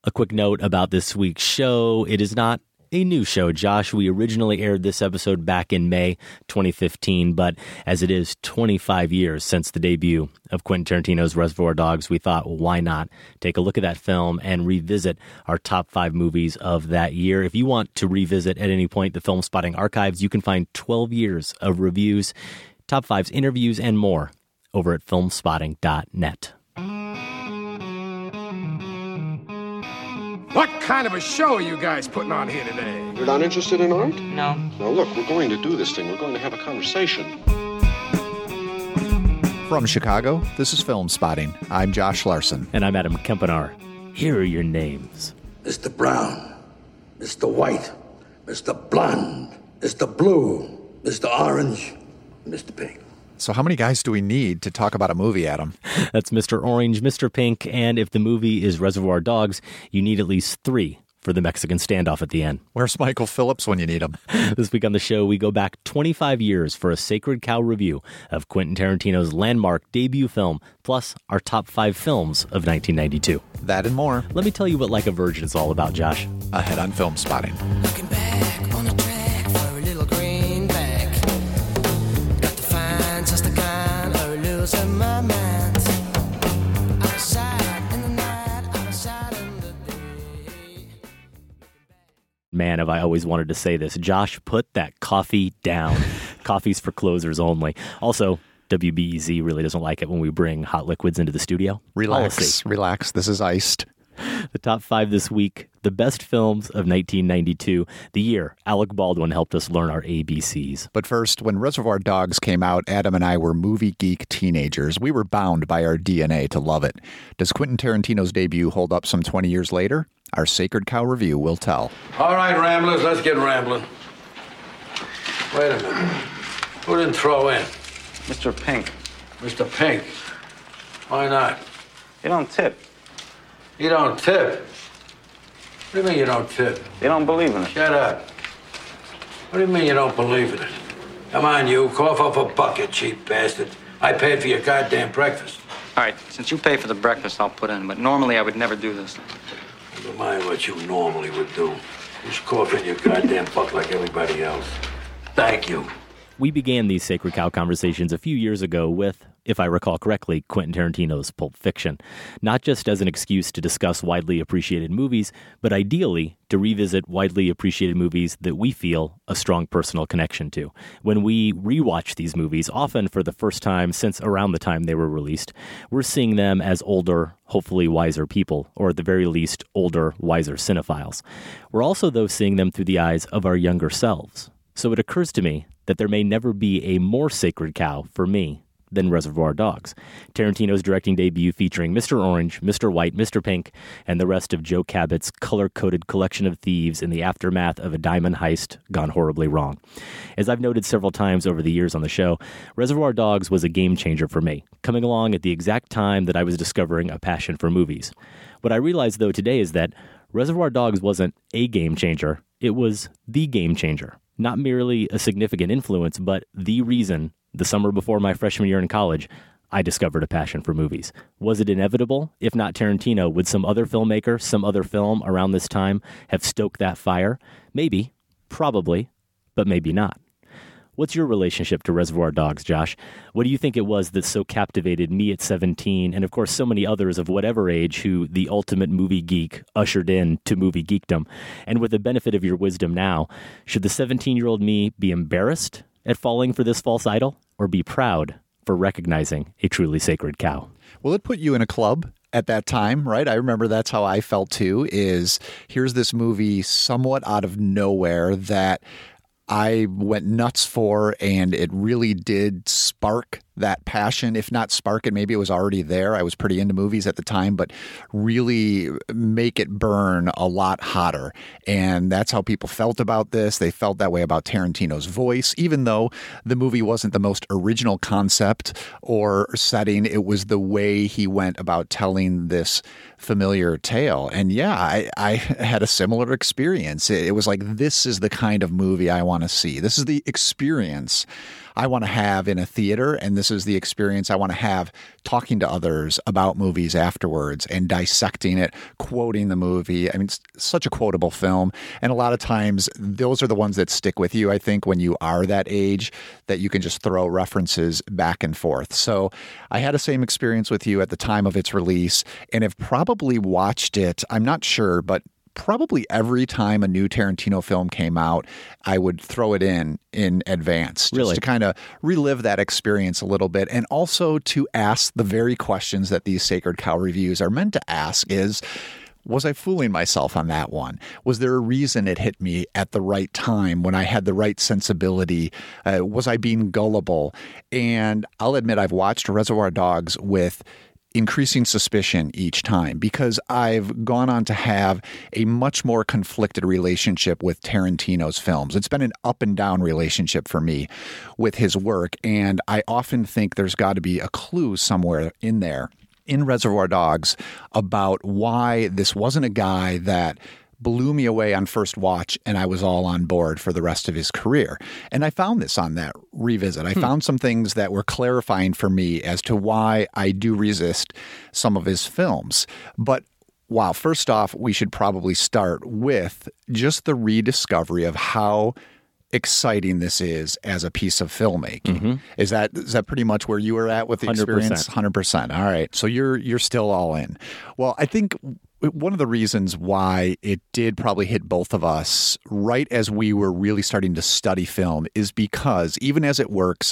A quick note about this week's show. It is not a new show, Josh. We originally aired this episode back in May 2015, but as it is 25 years since the debut of Quentin Tarantino's Reservoir Dogs, we thought, well, why not take a look at that film and revisit our top 5 movies of that year. If you want to revisit at any point the Film Spotting archives, you can find 12 years of reviews, top 5s, interviews, and more over at filmspotting.net. What kind of a show are you guys putting on here today? You're not interested in art? No. Now look, we're going to do this thing. We're going to have a conversation. From Chicago, this is Film Spotting. I'm Josh Larson. And I'm Adam Kempenaar. Here are your names. Mr. Brown, Mr. White, Mr. Blonde, Mr. Blue, Mr. Orange, Mr. Pink. So how many guys do we need to talk about a movie, Adam? That's Mr. Orange, Mr. Pink, and if the movie is Reservoir Dogs, you need at least 3 for the Mexican standoff at the end. Where's Michael Phillips when you need him? This week on the show, we go back 25 years for a Sacred Cow review of Quentin Tarantino's landmark debut film, plus our top 5 films of 1992. That and more. Let me tell you what Like a Virgin is all about, Josh. Ahead on Film Spotting. Looking back on a track for a little greenback. Got to find just the kind of losing my mind. Outside in the night, outside in the day. Man, have I always wanted to say this. Josh, put that coffee down. Coffee's for closers only. Also, WBEZ really doesn't like it when we bring hot liquids into the studio. Relax. This is iced. The top 5 this week, the best films of 1992, the year Alec Baldwin helped us learn our ABCs. But first, when Reservoir Dogs came out, Adam and I were movie geek teenagers. We were bound by our DNA to love it. Does Quentin Tarantino's debut hold up some 20 years later? Our Sacred Cow review will tell. All right, Ramblers, let's get rambling. Wait a minute. Who didn't throw in? Mr. Pink, Mr. Pink. Why not? you don't tip. You don't tip. What do you mean you don't tip? You don't believe in it. Shut up. What do you mean you don't believe in it? Come on, you. Cough up a bucket, cheap bastard. I paid for your goddamn breakfast. All right, since you pay for the breakfast, I'll put in. But normally I would never do this. Never mind what you normally would do. Just cough in your goddamn buck like everybody else. Thank you. We began these Sacred Cow conversations a few years ago with, if I recall correctly, Quentin Tarantino's Pulp Fiction. Not just as an excuse to discuss widely appreciated movies, but ideally to revisit widely appreciated movies that we feel a strong personal connection to. When we rewatch these movies, often for the first time since around the time they were released, we're seeing them as older, hopefully wiser people, or at the very least, older, wiser cinephiles. We're also, though, seeing them through the eyes of our younger selves. So it occurs to me that there may never be a more sacred cow for me than Reservoir Dogs. Tarantino's directing debut featuring Mr. Orange, Mr. White, Mr. Pink, and the rest of Joe Cabot's color-coded collection of thieves in the aftermath of a diamond heist gone horribly wrong. As I've noted several times over the years on the show, Reservoir Dogs was a game changer for me, coming along at the exact time that I was discovering a passion for movies. What I realize, though, today is that Reservoir Dogs wasn't a game changer, it was the game changer. Not merely a significant influence, but the reason, the summer before my freshman year in college, I discovered a passion for movies. Was it inevitable? If not Tarantino, would some other filmmaker, some other film around this time have stoked that fire? Maybe, probably, but maybe not. What's your relationship to Reservoir Dogs, Josh? What do you think it was that so captivated me at 17, and of course so many others of whatever age who the ultimate movie geek ushered in to movie geekdom? And with the benefit of your wisdom now, should the 17-year-old me be embarrassed at falling for this false idol, or be proud for recognizing a truly sacred cow? Well, it put you in a club at that time, right? I remember that's how I felt too, is here's this movie somewhat out of nowhere that I went nuts for, and it really did spark that passion. If not spark it, maybe it was already there. I was pretty into movies at the time, but really make it burn a lot hotter. And that's how people felt about this. They felt that way about Tarantino's voice, even though the movie wasn't the most original concept or setting. It was the way he went about telling this familiar tale. And yeah, I had a similar experience. It was like, this is the kind of movie I want to see. This is the experience I want to have in a theater, and this is the experience I want to have talking to others about movies afterwards and dissecting it, quoting the movie. I mean, it's such a quotable film, and a lot of times those are the ones that stick with you, I think, when you are that age, that you can just throw references back and forth. So I had the same experience with you at the time of its release, and have probably watched it, I'm not sure, but probably every time a new Tarantino film came out, I would throw it in advance just to kind of relive that experience a little bit, and also to ask the very questions that these Sacred Cow reviews are meant to ask is, was I fooling myself on that one? Was there a reason it hit me at the right time when I had the right sensibility? Was I being gullible? And I'll admit I've watched Reservoir Dogs with increasing suspicion each time, because I've gone on to have a much more conflicted relationship with Tarantino's films. It's been an up and down relationship for me with his work, and I often think there's got to be a clue somewhere in there in Reservoir Dogs about why this wasn't a guy that blew me away on first watch and I was all on board for the rest of his career. And I found this on that revisit. I found some things that were clarifying for me as to why I do resist some of his films. But wow, first off, we should probably start with just the rediscovery of how exciting this is as a piece of filmmaking. Is that pretty much where you were at with the 100%. experience? 100%. All right. So you're still all in. Well, I think one of the reasons why it did probably hit both of us right as we were really starting to study film is because even as it works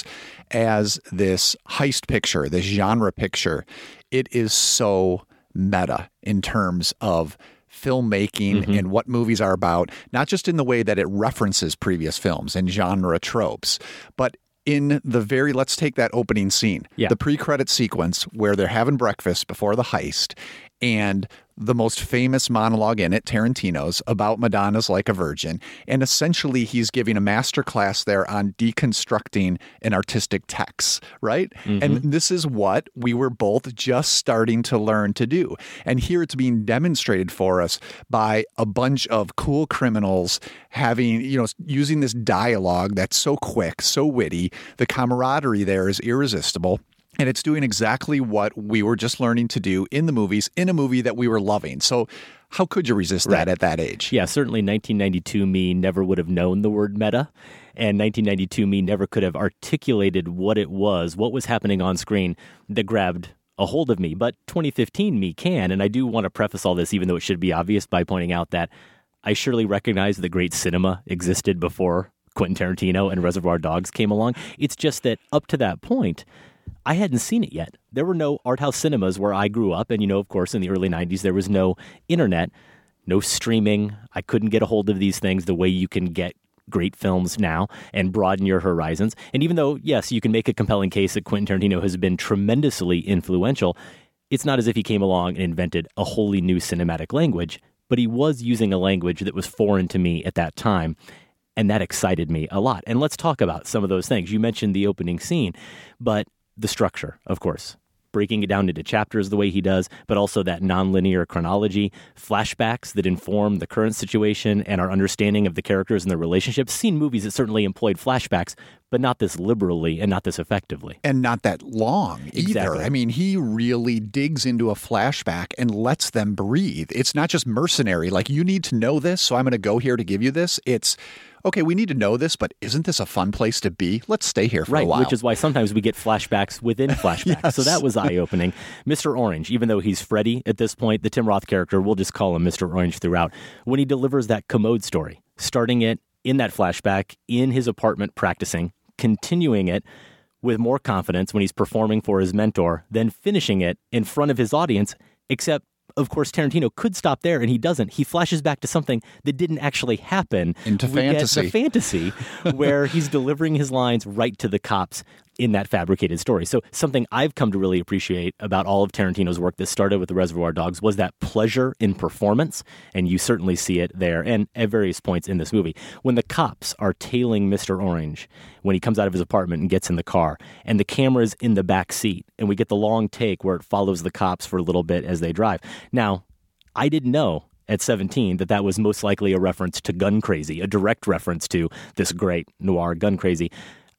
as this heist picture, this genre picture, it is so meta in terms of filmmaking and what movies are about, not just in the way that it references previous films and genre tropes, but in the very, let's take that opening scene, the pre-credit sequence where they're having breakfast before the heist, and the most famous monologue in it, Tarantino's, about Madonna's Like a Virgin. And essentially, he's giving a master class there on deconstructing an artistic text, right? And this is what we were both just starting to learn to do. And here it's being demonstrated for us by a bunch of cool criminals having, using this dialogue that's so quick, so witty. The camaraderie there is irresistible. And it's doing exactly what we were just learning to do in the movies, in a movie that we were loving. So how could you resist that at that age? Yeah, certainly 1992 me never would have known the word meta. And 1992 me never could have articulated what it was, what was happening on screen that grabbed a hold of me. But 2015 me can. And I do want to preface all this, even though it should be obvious, by pointing out that I surely recognize that great cinema existed before Quentin Tarantino and Reservoir Dogs came along. It's just that up to that point, I hadn't seen it yet. There were no art house cinemas where I grew up. And, of course, in the early 90s, there was no internet, no streaming. I couldn't get a hold of these things the way you can get great films now and broaden your horizons. And even though, yes, you can make a compelling case that Quentin Tarantino has been tremendously influential, it's not as if he came along and invented a wholly new cinematic language, but he was using a language that was foreign to me at that time. And that excited me a lot. And let's talk about some of those things. You mentioned the opening scene, but the structure, of course, breaking it down into chapters the way he does, but also that nonlinear chronology, flashbacks that inform the current situation and our understanding of the characters and their relationships. Seen movies that certainly employed flashbacks, but not this liberally and not this effectively. And not that long either. Exactly. I mean, he really digs into a flashback and lets them breathe. It's not just mercenary, like you need to know this, so I'm going to go here to give you this. It's, okay, we need to know this, but isn't this a fun place to be? Let's stay here for a while. Which is why sometimes we get flashbacks within flashbacks. Yes. So that was eye-opening. Mr. Orange, even though he's Freddy at this point, the Tim Roth character, we'll just call him Mr. Orange throughout, when he delivers that commode story, starting it in that flashback in his apartment practicing, continuing it with more confidence when he's performing for his mentor, then finishing it in front of his audience, except of course, Tarantino could stop there, and he doesn't. He flashes back to something that didn't actually happen. Into fantasy. The fantasy where he's delivering his lines right to the cops in that fabricated story. So something I've come to really appreciate about all of Tarantino's work that started with the Reservoir Dogs was that pleasure in performance, and you certainly see it there and at various points in this movie. When the cops are tailing Mr. Orange, when he comes out of his apartment and gets in the car, and the camera's in the back seat, and we get the long take where it follows the cops for a little bit as they drive. Now, I didn't know at 17 that was most likely a reference to Gun Crazy, a direct reference to this great noir Gun Crazy.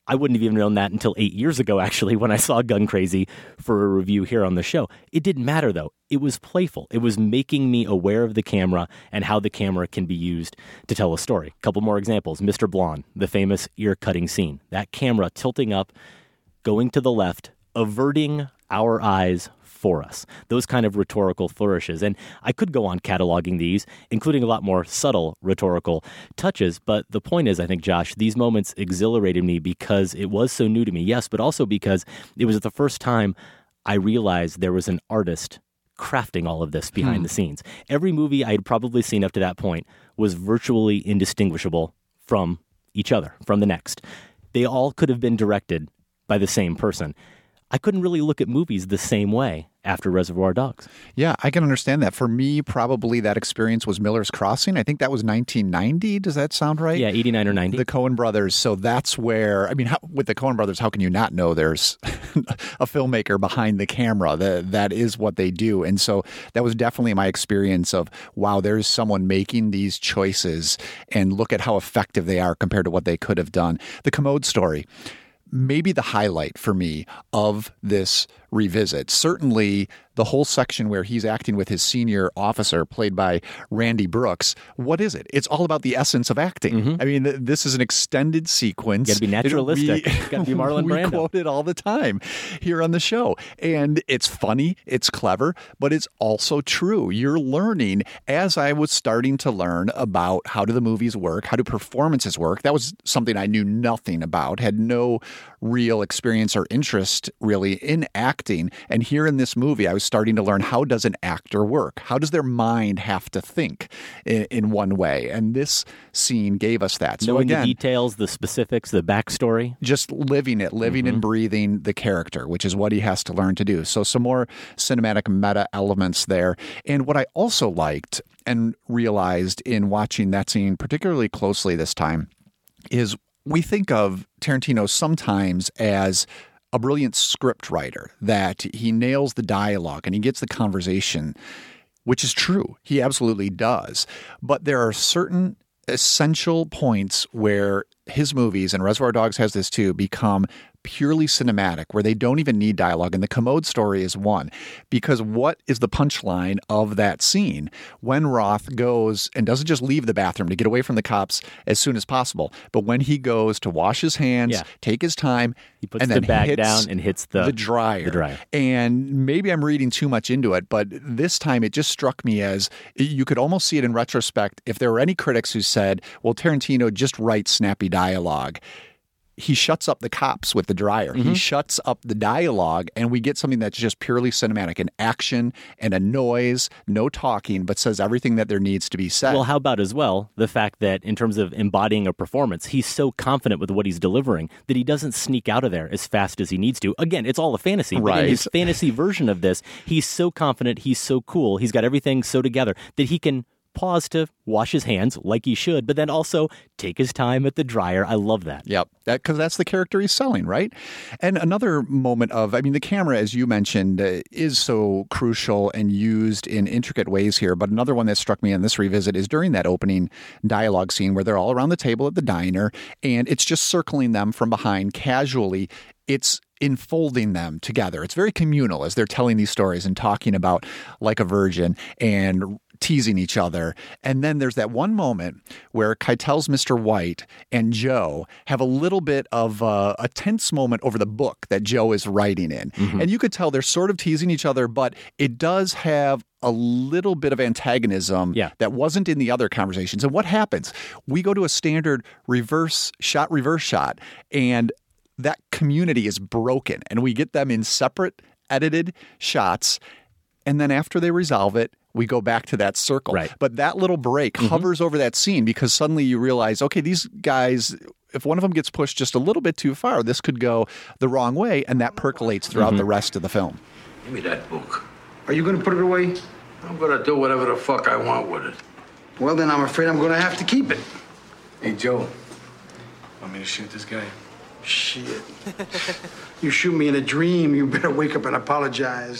I wouldn't have even known that until 8 years ago, actually, when I saw Gun Crazy for a review here on the show. It didn't matter, though. It was playful. It was making me aware of the camera and how the camera can be used to tell a story. A couple more examples. Mr. Blonde, the famous ear-cutting scene. That camera tilting up, going to the left, averting our eyes for us. Those kind of rhetorical flourishes. And I could go on cataloging these, including a lot more subtle rhetorical touches. But the point is, I think, Josh, these moments exhilarated me because it was so new to me. Yes, but also because it was the first time I realized there was an artist crafting all of this behind the scenes. Every movie I had probably seen up to that point was virtually indistinguishable from each other, from the next. They all could have been directed by the same person. I couldn't really look at movies the same way after Reservoir Dogs. Yeah, I can understand that. For me, probably that experience was Miller's Crossing. I think that was 1990. Does that sound right? Yeah, 89 or 90. The Coen brothers. So that's where, I mean, with the Coen brothers, how can you not know there's a filmmaker behind the camera? That is what they do. And so that was definitely my experience of, wow, there's someone making these choices and look at how effective they are compared to what they could have done. The Commode Story. Maybe the highlight for me of this revisit. Certainly the whole section where he's acting with his senior officer, played by Randy Brooks. What is it? It's all about the essence of acting. I mean, this is an extended sequence. Got to be naturalistic. Got to be Marlon Brando. We quote it all the time here on the show. And it's funny, it's clever, but it's also true. You're learning, as I was starting to learn about how do the movies work, how do performances work. That was something I knew nothing about, had no real experience or interest really in acting. And here in this movie, I was starting to learn, how does an actor work? How does their mind have to think in one way? And this scene gave us that. So knowing again, the details, the specifics, the backstory. Just living it, living and breathing the character, which is what he has to learn to do. So some more cinematic meta elements there. And what I also liked and realized in watching that scene particularly closely this time is we think of Tarantino sometimes as a brilliant script writer, that he nails the dialogue and he gets the conversation, which is true. He absolutely does. But there are certain essential points where his movies, and Reservoir Dogs has this too, become purely cinematic, where they don't even need dialogue. And the Commode Story is one, because what is the punchline of that scene when Roth goes and doesn't just leave the bathroom to get away from the cops as soon as possible, but when he goes to wash his hands, take his time, he puts and the then bag down and hits the dryer. And maybe I'm reading too much into it, but this time it just struck me as you could almost see it in retrospect. If there were any critics who said, well, Tarantino just writes snappy dialogue, he shuts up the cops with the dryer. He shuts up the dialogue, and we get something that's just purely cinematic, an action and a noise, no talking, but says everything that there needs to be said. Well, how about as well the fact that in terms of embodying a performance, he's so confident with what he's delivering that he doesn't sneak out of there as fast as he needs to. Again, it's all a fantasy. But in his fantasy version of this, he's so confident, he's so cool, he's got everything so together that he can pause to wash his hands like he should, but then also take his time at the dryer. I love that. Yep. Because that's the character he's selling, right? And another moment of, I mean, the camera, as you mentioned, is so crucial and used in intricate ways here. But another one that struck me in this revisit is during that opening dialogue scene where they're all around the table at the diner and it's just circling them from behind casually. It's enfolding them together. It's very communal as they're telling these stories and talking about Like a Virgin and teasing each other. And then there's that one moment where Keitel's Mr. White and Joe have a little bit of a tense moment over the book that Joe is writing in. And you could tell they're sort of teasing each other, but it does have a little bit of antagonism that wasn't in the other conversations. And what happens? We go to a standard reverse shot, and that community is broken. And we get them in separate edited shots. And then after they resolve it, we go back to that circle. Right. But that little break hovers over that scene because suddenly you realize, okay, these guys, if one of them gets pushed just a little bit too far, this could go the wrong way. And that percolates throughout the rest of the film. Give me that book. Are you going to put it away? I'm gonna do whatever the fuck I want with it. Well, then I'm afraid I'm going to have to keep it. Hey, Joe. Want me to shoot this guy? Shit. You shoot me in a dream, you better wake up and apologize.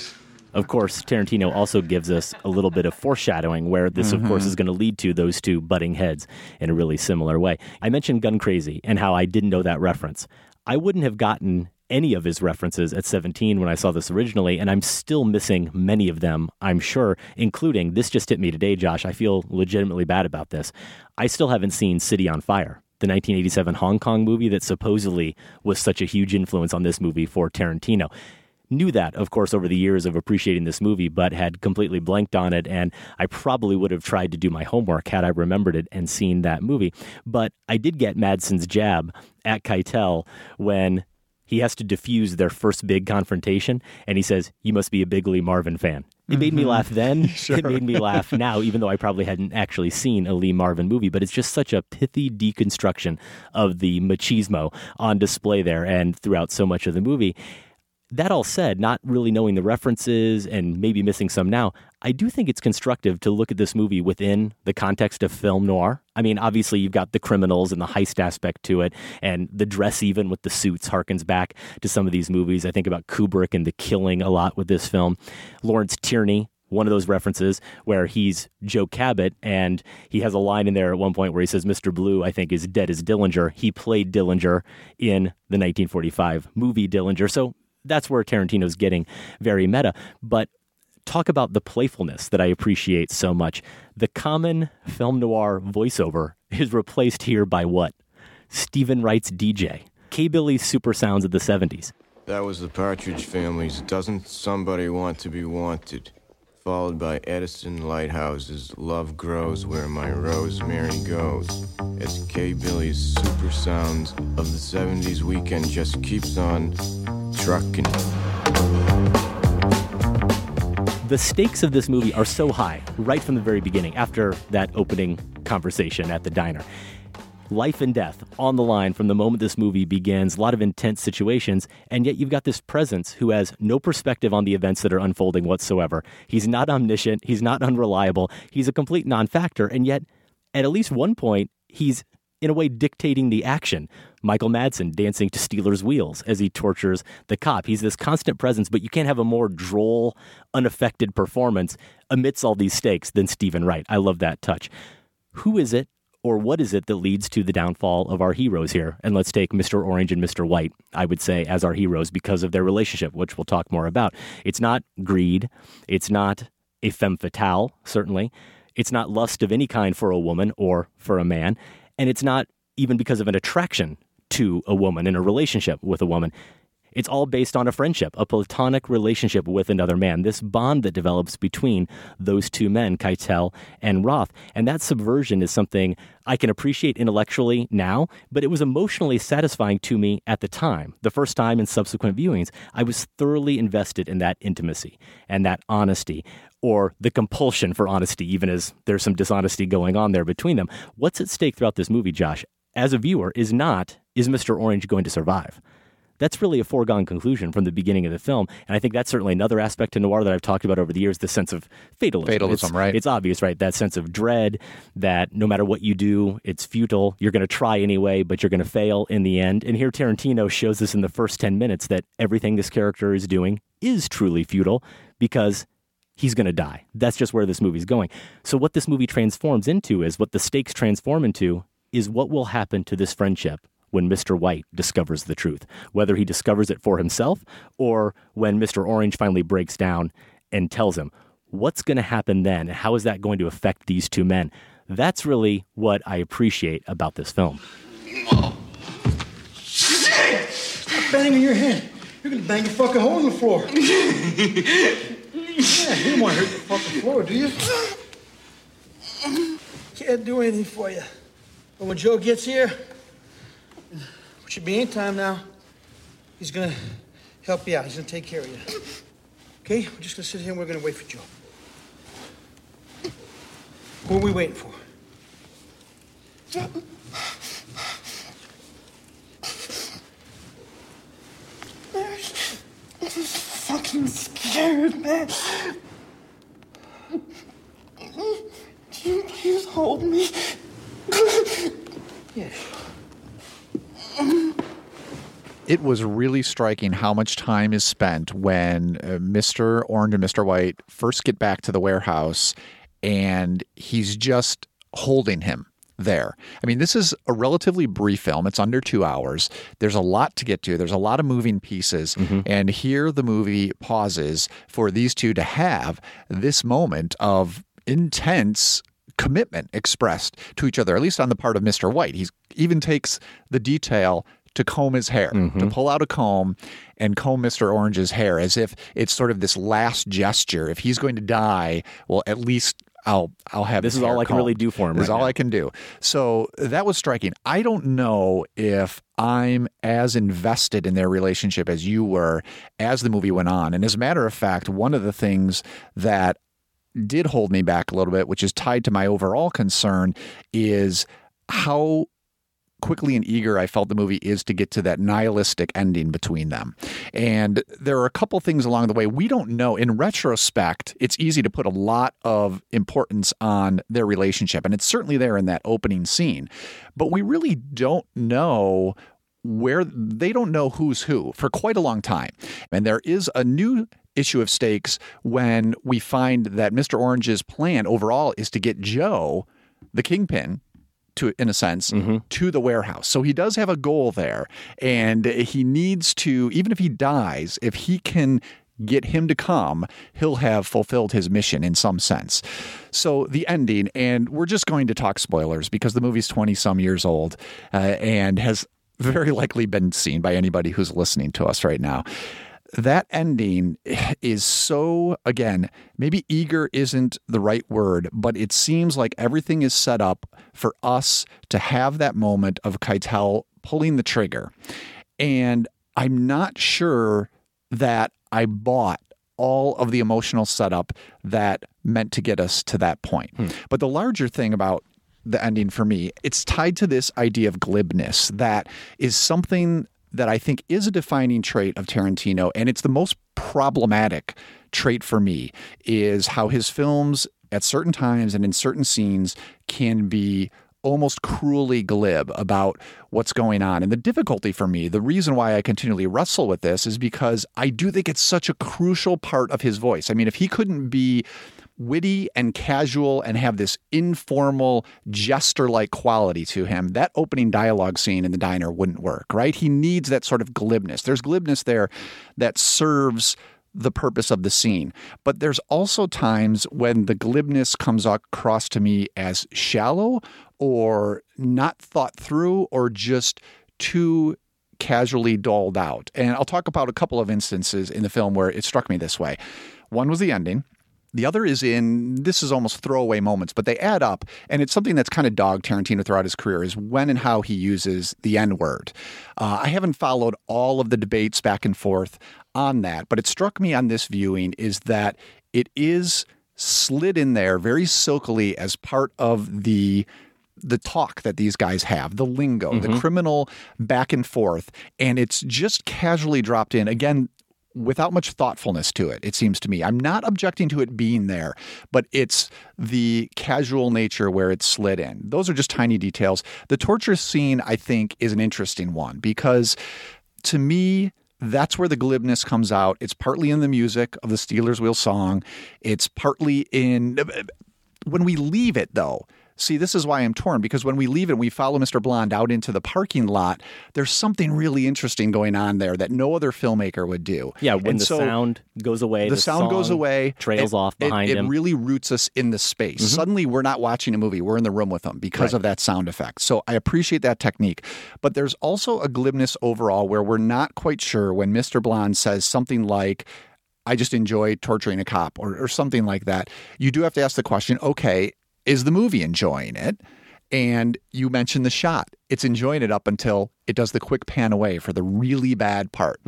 Of course, Tarantino also gives us a little bit of foreshadowing where this, of course, is going to lead to those two butting heads in a really similar way. I mentioned Gun Crazy and how I didn't know that reference. I wouldn't have gotten any of his references at 17 when I saw this originally, and I'm still missing many of them, I'm sure, including, this just hit me today, Josh. I feel legitimately bad about this. I still haven't seen City on Fire, the 1987 Hong Kong movie that supposedly was such a huge influence on this movie for Tarantino. Knew that, of course, over the years of appreciating this movie, but had completely blanked on it, and I probably would have tried to do my homework had I remembered it and seen that movie. But I did get Madsen's jab at Keitel when he has to diffuse their first big confrontation, and he says, "You must be a big Lee Marvin fan." It made me laugh then. Sure. It made me laugh now, even though I probably hadn't actually seen a Lee Marvin movie. But it's just such a pithy deconstruction of the machismo on display there and throughout so much of the movie. That all said, not really knowing the references and maybe missing some now, I do think it's constructive to look at this movie within the context of film noir. I mean, obviously, you've got the criminals and the heist aspect to it, and the dress even with the suits harkens back to some of these movies. I think about Kubrick and The Killing a lot with this film. Lawrence Tierney, one of those references where he's Joe Cabot, and he has a line in there at one point where he says, "Mr. Blue, I think, is dead as Dillinger." He played Dillinger in the 1945 movie Dillinger. So that's where Tarantino's getting very meta. But talk about the playfulness that I appreciate so much. The common film noir voiceover is replaced here by what? Stephen Wright's DJ. K-Billy's super sounds of the 70s. That was the Partridge Family's "Doesn't Somebody Want to Be Wanted," followed by Edison Lighthouse's "Love Grows Where My Rosemary Goes," as K-Billy's super sounds of the 70s weekend just keeps on trucking. The stakes of this movie are so high right from the very beginning, after that opening conversation at the diner. Life and death on the line from the moment this movie begins, a lot of intense situations, and yet you've got this presence who has no perspective on the events that are unfolding whatsoever. He's not omniscient, he's not unreliable, he's a complete non-factor, and yet at least one point, he's in a way dictating the action. Michael Madsen dancing to Steeler's Wheels as he tortures the cop. He's this constant presence, but you can't have a more droll, unaffected performance amidst all these stakes than Stephen Wright. I love that touch. Who is it, or what is it that leads to the downfall of our heroes here? And let's take Mr. Orange and Mr. White, I would say, as our heroes because of their relationship, which we'll talk more about. It's not greed. It's not a femme fatale, certainly. It's not lust of any kind for a woman or for a man. And it's not even because of an attraction to a woman in a relationship with a woman. It's all based on a friendship, a platonic relationship with another man, this bond that develops between those two men, Keitel and Roth. And that subversion is something I can appreciate intellectually now, but it was emotionally satisfying to me at the time. The first time in subsequent viewings, I was thoroughly invested in that intimacy and that honesty, or the compulsion for honesty, even as there's some dishonesty going on there between them. What's at stake throughout this movie, Josh, as a viewer, is Mr. Orange going to survive? That's really a foregone conclusion from the beginning of the film. And I think that's certainly another aspect to noir that I've talked about over the years, the sense of fatalism. Fatalism, right? It's obvious, right? That sense of dread, that no matter what you do, it's futile. You're going to try anyway, but you're going to fail in the end. And here Tarantino shows us in the first 10 minutes that everything this character is doing is truly futile because he's going to die. That's just where this movie's going. So what this movie transforms into is, what the stakes transform into, is what will happen to this friendship when Mr. White discovers the truth, whether he discovers it for himself or when Mr. Orange finally breaks down and tells him. What's going to happen then? And how is that going to affect these two men? That's really what I appreciate about this film. Stop banging your head. You're gonna bang your fucking hole in the floor. Yeah, you don't want to hurt the fucking floor, do you? Can't do anything for you. But when Joe gets here, which should be any time now, he's gonna help you out. He's gonna take care of you. Okay? We're just gonna sit here and we're gonna wait for Joe. Who are we waiting for? I'm fucking scared, man. Can you please hold me? Yeah. it was really striking how much time is spent when Mr. Orange and Mr. White first get back to the warehouse and he's just holding him there. I mean, this is a relatively brief film. It's under 2 hours. There's a lot to get to. There's a lot of moving pieces. And here the movie pauses for these two to have this moment of intense commitment expressed to each other, at least on the part of Mr. White. He even takes the detail to comb his hair, to pull out a comb and comb Mr. Orange's hair as if it's sort of this last gesture. If he's going to die, well, at least I'll have this is all I can really do for him. This is all now. I can do. So that was striking. I don't know if I'm as invested in their relationship as you were as the movie went on. And as a matter of fact, one of the things that did hold me back a little bit, which is tied to my overall concern, is how quickly and eager I felt the movie is to get to that nihilistic ending between them. And there are a couple things along the way. We don't know. In retrospect, it's easy to put a lot of importance on their relationship, and it's certainly there in that opening scene. But we really don't know they don't know who's who for quite a long time. And there is a new issue of stakes when we find that Mr. Orange's plan overall is to get Joe, the kingpin, in a sense, to the warehouse. So he does have a goal there, and he needs to, even if he dies, if he can get him to come, he'll have fulfilled his mission in some sense. So the ending, and we're just going to talk spoilers because the movie's 20-some years old and has very likely been seen by anybody who's listening to us right now. That ending is so, again, maybe eager isn't the right word, but it seems like everything is set up for us to have that moment of Keitel pulling the trigger. And I'm not sure that I bought all of the emotional setup that meant to get us to that point. But the larger thing about the ending for me, it's tied to this idea of glibness that is something that I think is a defining trait of Tarantino, and it's the most problematic trait for me, is how his films at certain times and in certain scenes can be almost cruelly glib about what's going on. And the difficulty for me, the reason why I continually wrestle with this, is because I do think it's such a crucial part of his voice. I mean, if he couldn't be witty and casual and have this informal jester-like quality to him, that opening dialogue scene in the diner wouldn't work, right? He needs that sort of glibness. There's glibness there that serves the purpose of the scene. But there's also times when the glibness comes across to me as shallow or not thought through or just too casually doled out. And I'll talk about a couple of instances in the film where it struck me this way. One was the ending. The other is this is almost throwaway moments, but they add up, and it's something that's kind of dogged Tarantino throughout his career, is when and how he uses the N-word. I haven't followed all of the debates back and forth on that, but it struck me on this viewing is that it is slid in there very silkily as part of the talk that these guys have, the lingo, the criminal back and forth, and it's just casually dropped in. Again, without much thoughtfulness to it, it seems to me. I'm not objecting to it being there, but it's the casual nature where it's slid in. Those are just tiny details. The torture scene, I think, is an interesting one because to me, that's where the glibness comes out. It's partly in the music of the Steelers Wheel song. It's partly in... When we leave it, though, see, this is why I'm torn, because when we leave it and we follow Mr. Blonde out into the parking lot, there's something really interesting going on there that no other filmmaker would do. Yeah, when the sound goes away, the sound goes away, trails off behind him. It really roots us in the space. Suddenly, we're not watching a movie. We're in the room with them because of that sound effect. So I appreciate that technique. But there's also a glibness overall where we're not quite sure when Mr. Blonde says something like, I just enjoy torturing a cop or something like that. You do have to ask the question, okay, is the movie enjoying it? And you mentioned the shot. It's enjoying it up until it does the quick pan away for the really bad part.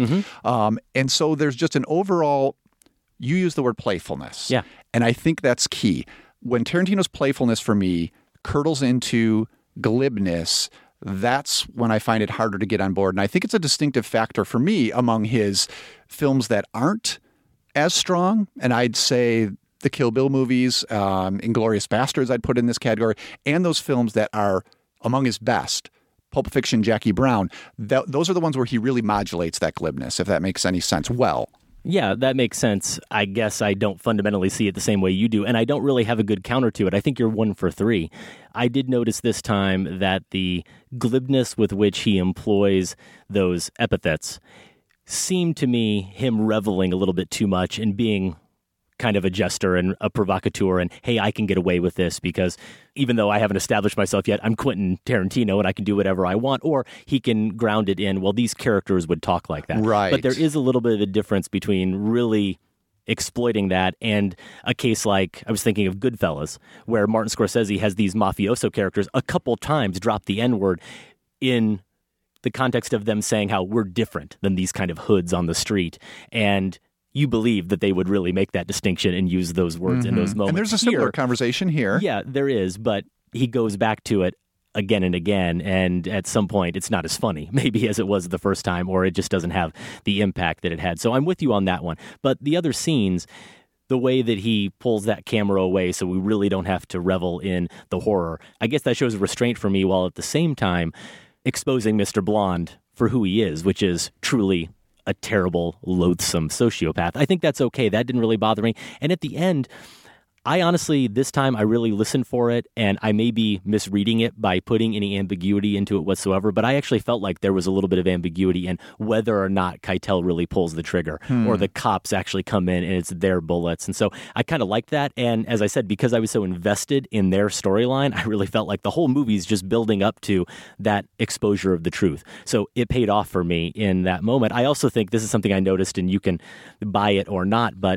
And so there's just an overall, you use the word playfulness. Yeah. And I think that's key. When Tarantino's playfulness for me curdles into glibness, that's when I find it harder to get on board. And I think it's a distinctive factor for me among his films that aren't as strong. And I'd say the Kill Bill movies, Inglourious Bastards I'd put in this category, and those films that are among his best, Pulp Fiction, Jackie Brown, those are the ones where he really modulates that glibness, if that makes any sense. Well, yeah, that makes sense. I guess I don't fundamentally see it the same way you do, and I don't really have a good counter to it. I think you're 1 for 3. I did notice this time that the glibness with which he employs those epithets seemed to me him reveling a little bit too much and being kind of a jester and a provocateur and, hey, I can get away with this because even though I haven't established myself yet, I'm Quentin Tarantino and I can do whatever I want. Or he can ground it in, well, these characters would talk like that. Right. But there is a little bit of a difference between really exploiting that and a case like, I was thinking of Goodfellas, where Martin Scorsese has these mafioso characters a couple times drop the N-word in the context of them saying how we're different than these kind of hoods on the street. And you believe that they would really make that distinction and use those words in those moments. And there's a similar conversation here. Yeah, there is, but he goes back to it again and again, and at some point it's not as funny, maybe as it was the first time, or it just doesn't have the impact that it had. So I'm with you on that one. But the other scenes, the way that he pulls that camera away so we really don't have to revel in the horror, I guess that shows restraint for me, while at the same time exposing Mr. Blonde for who he is, which is truly a terrible, loathsome sociopath. I think that's okay. That didn't really bother me. And at the end, I honestly, this time, I really listened for it, and I may be misreading it by putting any ambiguity into it whatsoever, but I actually felt like there was a little bit of ambiguity in whether or not Keitel really pulls the trigger, or the cops actually come in and it's their bullets. And so I kind of liked that, and as I said, because I was so invested in their storyline, I really felt like the whole movie is just building up to that exposure of the truth. So it paid off for me in that moment. I also think this is something I noticed, and you can buy it or not, but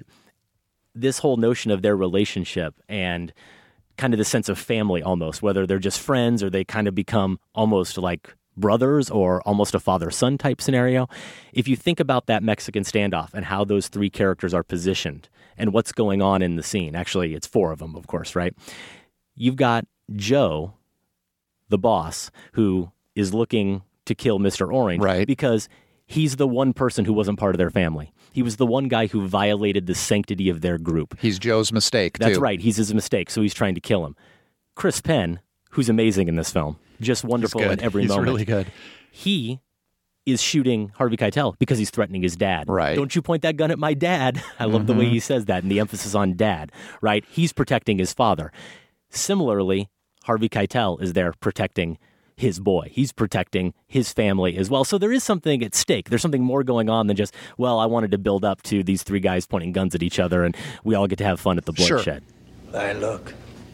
this whole notion of their relationship and kind of the sense of family almost, whether they're just friends or they kind of become almost like brothers or almost a father-son type scenario. If you think about that Mexican standoff and how those 3 characters are positioned and what's going on in the scene, actually it's 4 of them, of course, right? You've got Joe, the boss, who is looking to kill Mr. Orange, right, because he's the one person who wasn't part of their family. He was the one guy who violated the sanctity of their group. He's Joe's mistake, too. That's right. He's his mistake, so he's trying to kill him. Chris Penn, who's amazing in this film, just wonderful in every moment. He's really good. He is shooting Harvey Keitel because he's threatening his dad. Right. Don't you point that gun at my dad. I love the way he says that and the emphasis on dad, right? He's protecting his father. Similarly, Harvey Keitel is there protecting his boy. He's protecting his family as well. So there is something at stake. There's something more going on than just, well, I wanted to build up to these 3 guys pointing guns at each other and we all get to have fun at the bloodshed. Sure. Hey, look,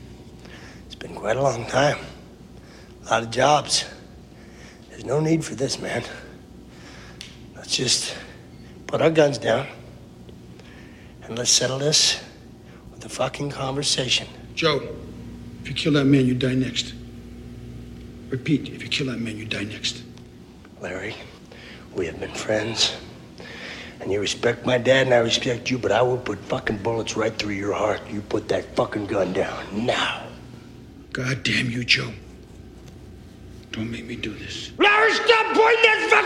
it's been quite a long time. A lot of jobs. There's no need for this, man. Let's just put our guns down and let's settle this with a fucking conversation. Joe, if you kill that man, you die next. Repeat, if you kill that man, you die next. Larry, we have been friends. And you respect my dad and I respect you, but I will put fucking bullets right through your heart. You put that fucking gun down now. God damn you, Joe. Don't make me do this. Larry, stop pointing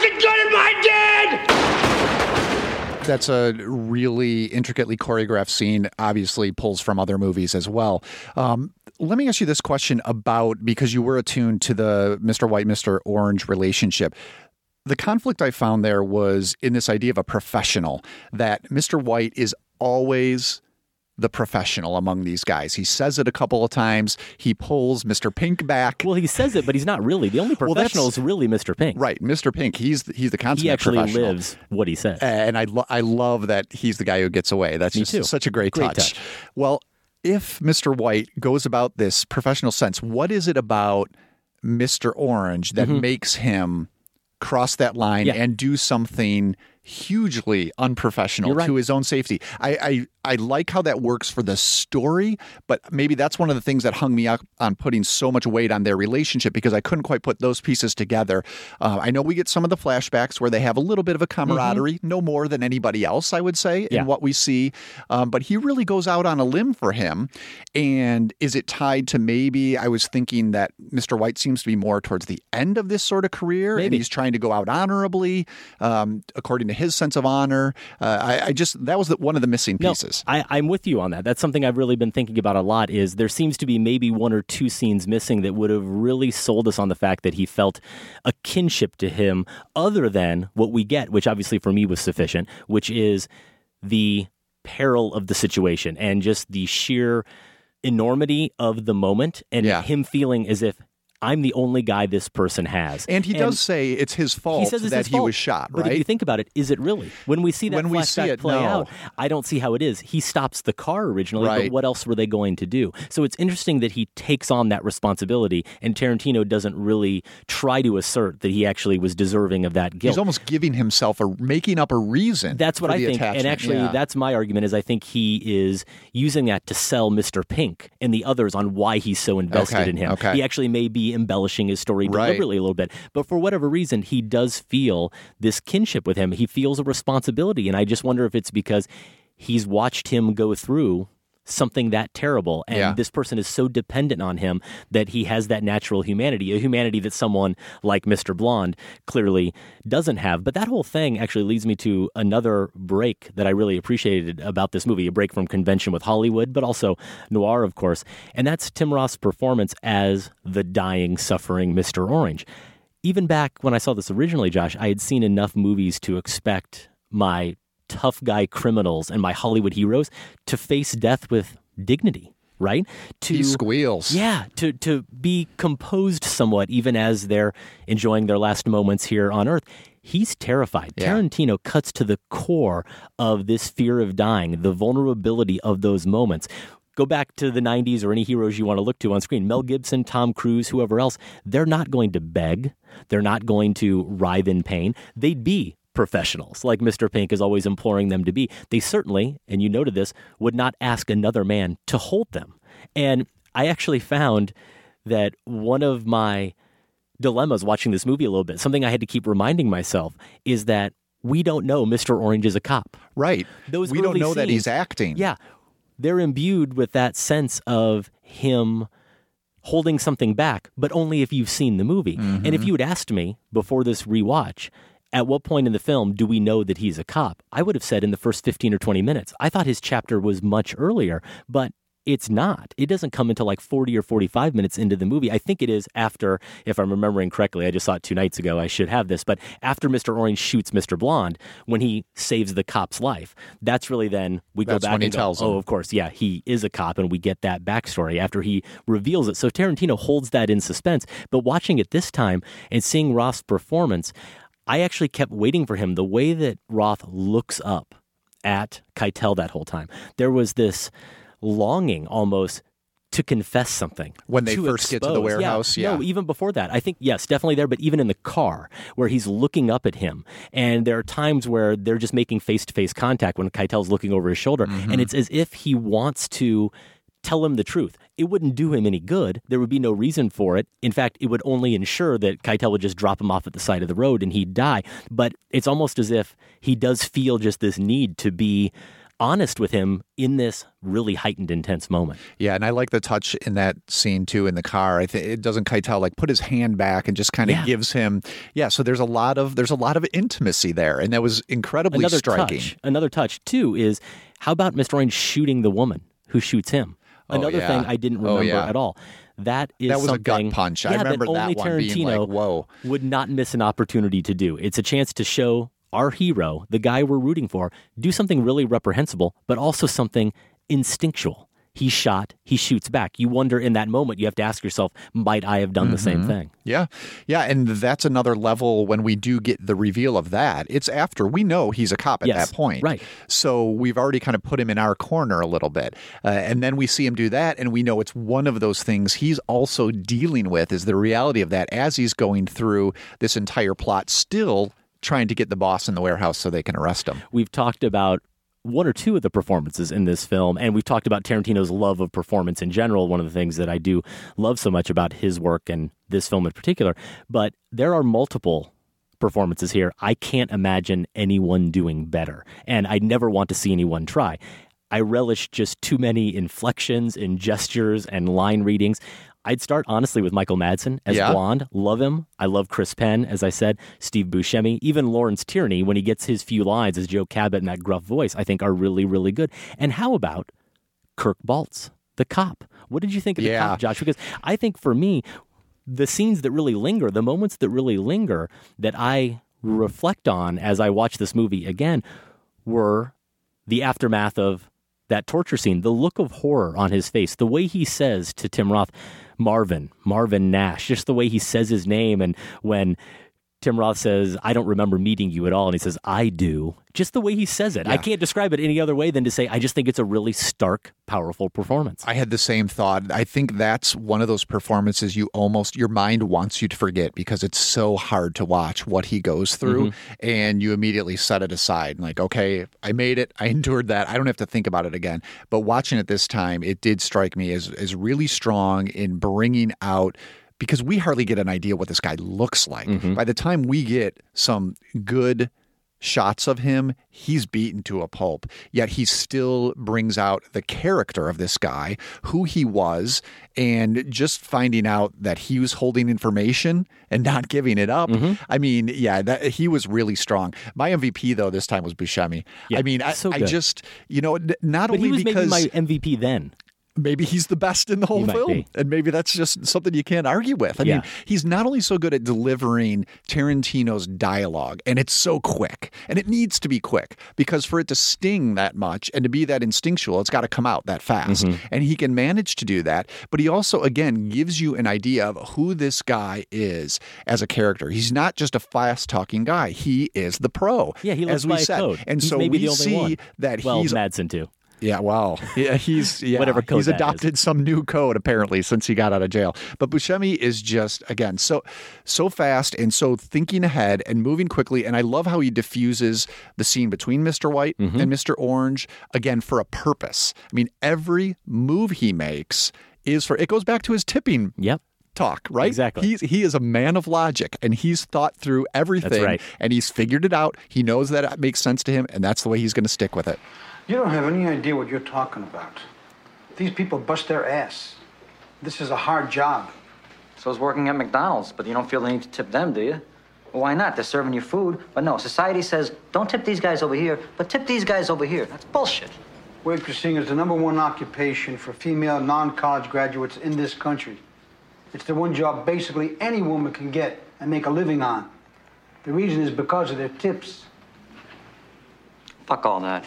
that fucking gun at my dad! That's a really intricately choreographed scene, obviously pulls from other movies as well. Let me ask you this question about, because you were attuned to the Mr. White, Mr. Orange relationship. The conflict I found there was in this idea of a professional, that Mr. White is always the professional among these guys. He says it a couple of times. He pulls Mr. Pink back. Well, he says it, but he's not really. The only professional is really Mr. Pink. Right, Mr. Pink. He's the consummate He actually professional. lives what he says. And I love that he's the guy who gets away. That's just such a great touch. Well, if Mr. White goes about this professional sense, what is it about Mr. Orange that makes him cross that line and do something hugely unprofessional to his own safety? I like how that works for the story, but maybe that's one of the things that hung me up on putting so much weight on their relationship, because I couldn't quite put those pieces together. I know we get some of the flashbacks where they have a little bit of a camaraderie, no more than anybody else, I would say, in what we see. But he really goes out on a limb for him. And is it tied to, maybe I was thinking that Mr. White seems to be more towards the end of this sort of career, and he's trying to go out honorably, according to his sense of honor. That was one of the missing pieces. No, I'm with you on that. That's something I've really been thinking about a lot. Is there seems to be maybe one or two scenes missing that would have really sold us on the fact that he felt a kinship to him, other than what we get, which obviously for me was sufficient, which is the peril of the situation and just the sheer enormity of the moment, and him feeling as if I'm the only guy this person has. And he does say it's his fault that he was shot, right? But if you think about it, is it really? When we see that flashback play out, I don't see how it is. He stops the car originally, but what else were they going to do? So it's interesting that he takes on that responsibility, and Tarantino doesn't really try to assert that he actually was deserving of that guilt. He's almost giving himself making up a reason. That's what for I the think. attachment. And actually, that's my argument, is I think he is using that to sell Mr. Pink and the others on why he's so invested in him. He actually may be embellishing his story deliberately a little bit, but for whatever reason, he does feel this kinship with him. He feels a responsibility, and I just wonder if it's because he's watched him go through something that terrible, and this person is so dependent on him that he has that natural humanity, a humanity that someone like Mr. Blonde clearly doesn't have. But that whole thing actually leads me to another break that I really appreciated about this movie, a break from convention with Hollywood, but also noir, of course, and that's Tim Roth's performance as the dying, suffering Mr. Orange. Even back when I saw this originally, Josh, I had seen enough movies to expect my tough guy criminals and my Hollywood heroes to face death with dignity, right? He squeals. Yeah, to be composed somewhat even as they're enjoying their last moments here on Earth. He's terrified. Tarantino cuts to the core of this fear of dying, the vulnerability of those moments. Go back to the 90s or any heroes you want to look to on screen. Mel Gibson, Tom Cruise, whoever else, they're not going to beg. They're not going to writhe in pain. They'd be professionals, like Mr. Pink is always imploring them to be. They certainly, and you noted this, would not ask another man to hold them. And I actually found that one of my dilemmas watching this movie a little bit, something I had to keep reminding myself, is that we don't know Mr. Orange is a cop. Right. We don't know that he's acting. Yeah. They're imbued with that sense of him holding something back, but only if you've seen the movie. And if you had asked me before this rewatch, at what point in the film do we know that he's a cop? I would have said in the first 15 or 20 minutes. I thought his chapter was much earlier, but it's not. It doesn't come until like 40 or 45 minutes into the movie. I think it is after, if I'm remembering correctly, I just saw it 2 nights ago, I should have this, but after Mr. Orange shoots Mr. Blonde, when he saves the cop's life, that's really then we go back and go, oh, of course, yeah, he is a cop, and we get that backstory after he reveals it. So Tarantino holds that in suspense, but watching it this time and seeing Roth's performance, I actually kept waiting for him. The way that Roth looks up at Keitel that whole time, there was this longing almost to confess something. When they first get to the warehouse, No, even before that. I think, yes, definitely there, but even in the car where he's looking up at him. And there are times where they're just making face-to-face contact when Keitel's looking over his shoulder. And it's as if he wants to tell him the truth. It wouldn't do him any good. There would be no reason for it. In fact, it would only ensure that Keitel would just drop him off at the side of the road and he'd die. But it's almost as if he does feel just this need to be honest with him in this really heightened, intense moment. Yeah, and I like the touch in that scene too in the car. I think it doesn't Keitel like put his hand back and just kind of gives him. Yeah, so there's a lot of intimacy there, and that was incredibly striking. Another touch too is how about Mr. Orange shooting the woman who shoots him? Another thing I didn't remember at all. That was a gut punch. I remember that only one Tarantino being like, whoa. Would not miss an opportunity to do. It's a chance to show our hero, the guy we're rooting for, do something really reprehensible, but also something instinctual. He's shot, he shoots back. You wonder in that moment, you have to ask yourself, might I have done the same thing? Yeah. Yeah, and that's another level when we do get the reveal of that. It's after we know he's a cop at that point. Right. So we've already kind of put him in our corner a little bit. And then we see him do that, and we know it's one of those things he's also dealing with is the reality of that as he's going through this entire plot, still trying to get the boss in the warehouse so they can arrest him. We've talked about one or two of the performances in this film, and we've talked about Tarantino's love of performance in general, one of the things that I do love so much about his work and this film in particular, but there are multiple performances here. I can't imagine anyone doing better, and I never want to see anyone try. I relish just too many inflections and gestures and line readings. I'd start, honestly, with Michael Madsen as Blonde. Love him. I love Chris Penn, as I said, Steve Buscemi, even Lawrence Tierney, when he gets his few lines as Joe Cabot in that gruff voice, I think are really, really good. And how about Kirk Baltz, the cop? What did you think of the cop, Josh? Because I think for me, the scenes that really linger, the moments that really linger that I reflect on as I watch this movie again were the aftermath of that torture scene, the look of horror on his face, the way he says to Tim Roth, Marvin Nash, just the way he says his name. And when Tim Roth says, I don't remember meeting you at all, and he says, I do. Just the way he says it. I can't describe it any other way than to say, I just think it's a really stark, powerful performance. I had the same thought. I think that's one of those performances your mind wants you to forget because it's so hard to watch what he goes through, and you immediately set it aside. Like, okay, I made it. I endured that. I don't have to think about it again. But watching it this time, it did strike me as really strong in bringing out, because we hardly get an idea what this guy looks like. By the time we get some good shots of him, he's beaten to a pulp, yet he still brings out the character of this guy, who he was, and just finding out that he was holding information and not giving it up. I mean, he was really strong. My MVP, though, this time was Buscemi. I mean, I just, not but only he was because maybe my MVP then. Maybe he's the best in the whole film. And maybe that's just something you can't argue with. I mean, he's not only so good at delivering Tarantino's dialogue, and it's so quick, and it needs to be quick, because for it to sting that much and to be that instinctual, it's got to come out that fast. And he can manage to do that. But he also, again, gives you an idea of who this guy is as a character. He's not just a fast-talking guy. He is the pro. Yeah, he lives by a code. And he's so maybe we the only see one. that he's Madsen, too. Yeah, wow. Yeah, he's whatever code he's adopted some new code apparently since he got out of jail. But Buscemi is just, again, so fast and so thinking ahead and moving quickly. And I love how he diffuses the scene between Mr. White and Mr. Orange, again, for a purpose. I mean, every move he makes is it goes back to his tipping talk, right? Exactly. He is a man of logic, and he's thought through everything. That's right. And he's figured it out. He knows that it makes sense to him, and that's the way he's going to stick with it. You don't have any idea what you're talking about. These people bust their ass. This is a hard job. So is working at McDonald's, but you don't feel the need to tip them, do you? Well, why not? They're serving you food. But no, society says, don't tip these guys over here, but tip these guys over here. That's bullshit. Waitressing is the #1 occupation for female non-college graduates in this country. It's the one job basically any woman can get and make a living on. The reason is because of their tips. Fuck all that.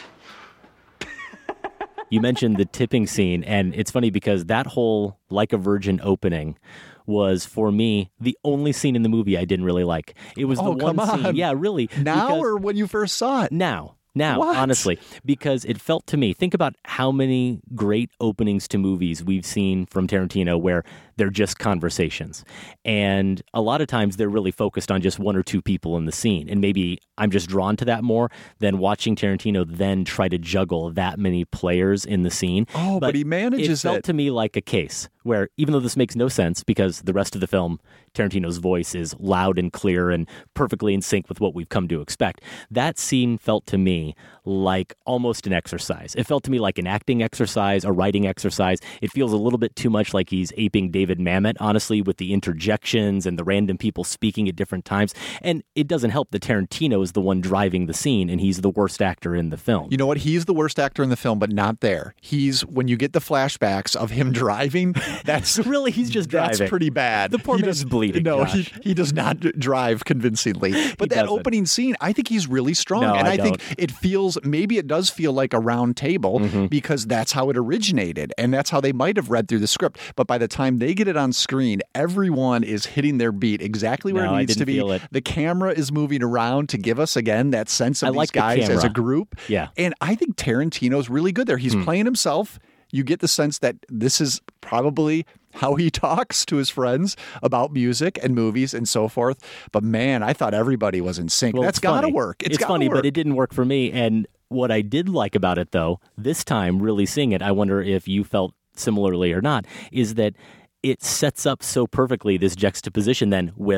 You mentioned the tipping scene, and it's funny because that whole Like a Virgin opening was, for me, the only scene in the movie I didn't really like. It was the one scene. Yeah, really. Now or when you first saw it? Now, What? honestly, because it felt to me, think about how many great openings to movies we've seen from Tarantino where they're just conversations. And a lot of times they're really focused on just one or two people in the scene. And maybe I'm just drawn to that more than watching Tarantino then try to juggle that many players in the scene. Oh, but he manages it. It felt to me like a case where, even though this makes no sense because the rest of the film, Tarantino's voice is loud and clear and perfectly in sync with what we've come to expect, that scene felt to me like almost an exercise. It felt to me like an acting exercise, a writing exercise. It feels a little bit too much like he's aping David Mamet, honestly, with the interjections and the random people speaking at different times. And it doesn't help that Tarantino is the one driving the scene, and he's the worst actor in the film. You know what? He's the worst actor in the film, but not there. When you get the flashbacks of him driving, that's really, he's just driving. That's pretty bad. The poor man's bleeding. No, Josh. he does not drive convincingly. But that opening scene, I think he's really strong. No, and I think it feels, maybe it does feel like a round table because that's how it originated. And that's how they might have read through the script. But by the time they get it on screen, everyone is hitting their beat exactly where it needs to be. The camera is moving around to give us, again, that sense of these guys as a group. Yeah. And I think Tarantino's really good there. He's playing himself. You get the sense that this is probably how he talks to his friends about music and movies and so forth. But man, I thought everybody was in sync. Well, that's got to work. It's funny, but it didn't work for me. And what I did like about it, though, this time really seeing it, I wonder if you felt similarly or not, is that it sets up so perfectly this juxtaposition then with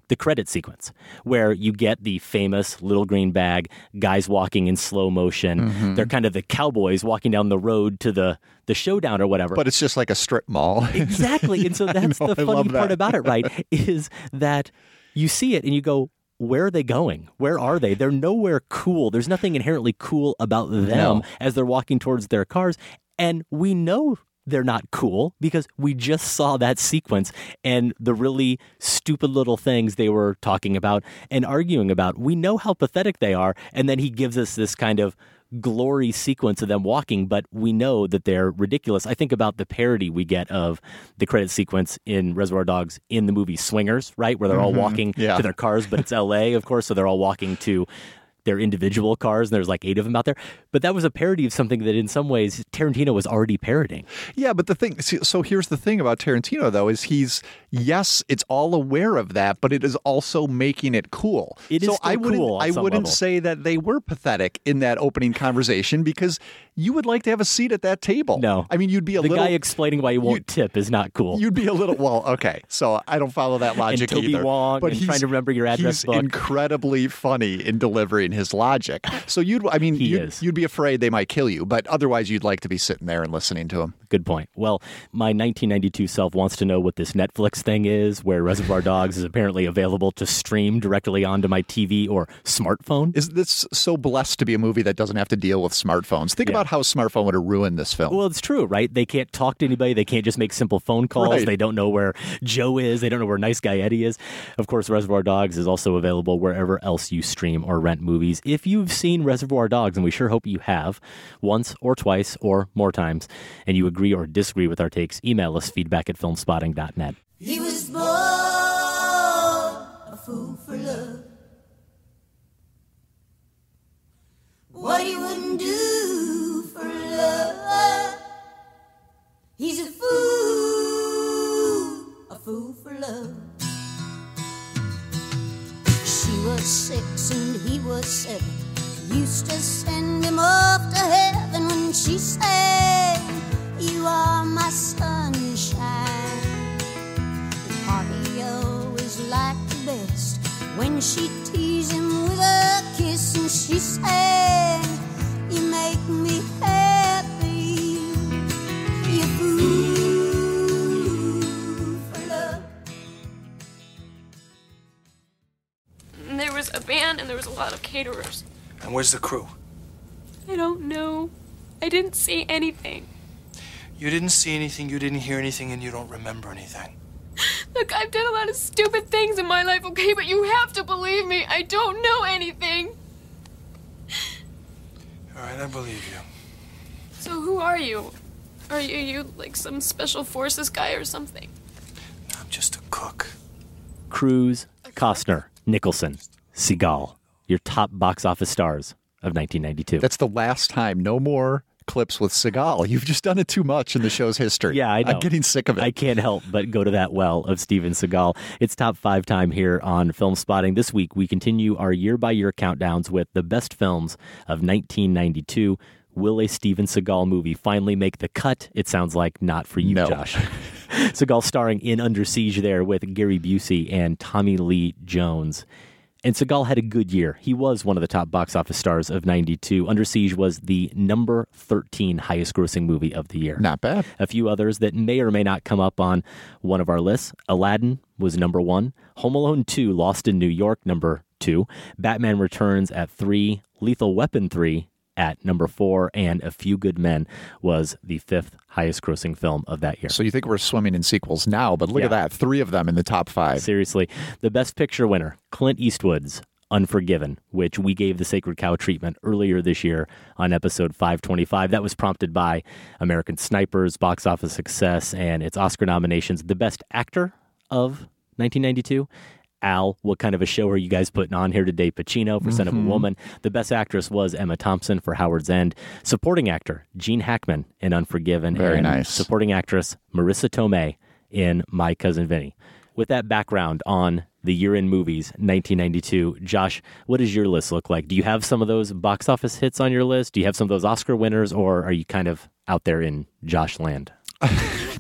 the credit sequence, where you get the famous little green bag, guys walking in slow motion. They're kind of the cowboys walking down the road to the showdown or whatever. But it's just like a strip mall. Exactly. And so that's the funny part about it, right? Is that you see it and you go, where are they going? Where are they? They're nowhere cool. There's nothing inherently cool about them as they're walking towards their cars. And we know they're not cool because we just saw that sequence and the really stupid little things they were talking about and arguing about. We know how pathetic they are. And then he gives us this kind of glory sequence of them walking, but we know that they're ridiculous. I think about the parody we get of the credit sequence in Reservoir Dogs in the movie Swingers, right? Where they're all walking to their cars, but it's LA, of course. So they're all walking to their individual cars, and there's like 8 of them out there. But that was a parody of something that in some ways Tarantino was already parodying. Yeah, but the thing, so here's the thing about Tarantino, though, is yes, it's all aware of that, but it is also making it cool. It is still cool. I wouldn't say that they were pathetic in that opening conversation because you would like to have a seat at that table. No. I mean, you'd be the guy explaining why he won't tip is not cool. You'd be a little, well, okay, so I don't follow that logic and Toby either. Wong but and trying to remember your address book. He's incredibly funny in delivering his logic. So you'd be afraid they might kill you, but otherwise you'd like to be sitting there and listening to him. Good point. Well, my 1992 self wants to know what this Netflix thing is, where Reservoir Dogs is apparently available to stream directly onto my TV or smartphone. Is this so blessed to be a movie that doesn't have to deal with smartphones? Think about how a smartphone would have ruined this film. Well, it's true, right? They can't talk to anybody. They can't just make simple phone calls. Right. They don't know where Joe is. They don't know where Nice Guy Eddie is. Of course, Reservoir Dogs is also available wherever else you stream or rent movies. If you've seen Reservoir Dogs, and we sure hope you have, once or twice or more times, and you agree or disagree with our takes, email us feedback@filmspotting.net. He was born a fool for love. What he wouldn't do for love. He's a fool for love. She was 6 and he was 7. Used to send him off to heaven when she said, "You are my sunshine." He always liked the best when she teased him with a kiss, and she said, "You make me happy, you fool for love." There was a band and there was a lot of caterers. And where's the crew? I don't know. I didn't see anything. You didn't see anything, you didn't hear anything, and you don't remember anything. Look, I've done a lot of stupid things in my life, okay? But you have to believe me. I don't know anything. All right, I believe you. So who are you? Are you like some special forces guy or something? I'm just a cook. Cruise, Costner, Nicholson, Seagal, your top box office stars of 1992. That's the last time. No more clips with Seagal. You've just done it too much in the show's history. Yeah, I know. I'm getting sick of it. I can't help but go to that well of Steven Seagal. It's top 5 time here on Film Spotting. This week, we continue our year-by-year countdowns with the best films of 1992. Will a Steven Seagal movie finally make the cut? It sounds like not for you, Josh. Seagal starring in Under Siege there with Gary Busey and Tommy Lee Jones. And Seagal had a good year. He was one of the top box office stars of 92. Under Siege was the number 13 highest grossing movie of the year. Not bad. A few others that may or may not come up on one of our lists. Aladdin was number 1. Home Alone 2, Lost in New York, number 2. Batman Returns at 3. Lethal Weapon 3 at number 4, and A Few Good Men was the 5th highest grossing film of that year. So you think we're swimming in sequels now, but look at that. 3 of them in the top 5. Seriously. The Best Picture winner, Clint Eastwood's Unforgiven, which we gave the Sacred Cow treatment earlier this year on episode 525. That was prompted by American Sniper's box office success and its Oscar nominations. The Best Actor of 1992, Al, what kind of a show are you guys putting on here today? Pacino for Son of a Woman. The Best Actress was Emma Thompson for Howard's End. Supporting Actor, Gene Hackman in Unforgiven. Very and nice. Supporting Actress, Marissa Tomei in My Cousin Vinny. With that background on the year in movies, 1992, Josh, what does your list look like? Do you have some of those box office hits on your list? Do you have some of those Oscar winners, or are you kind of out there in Josh land?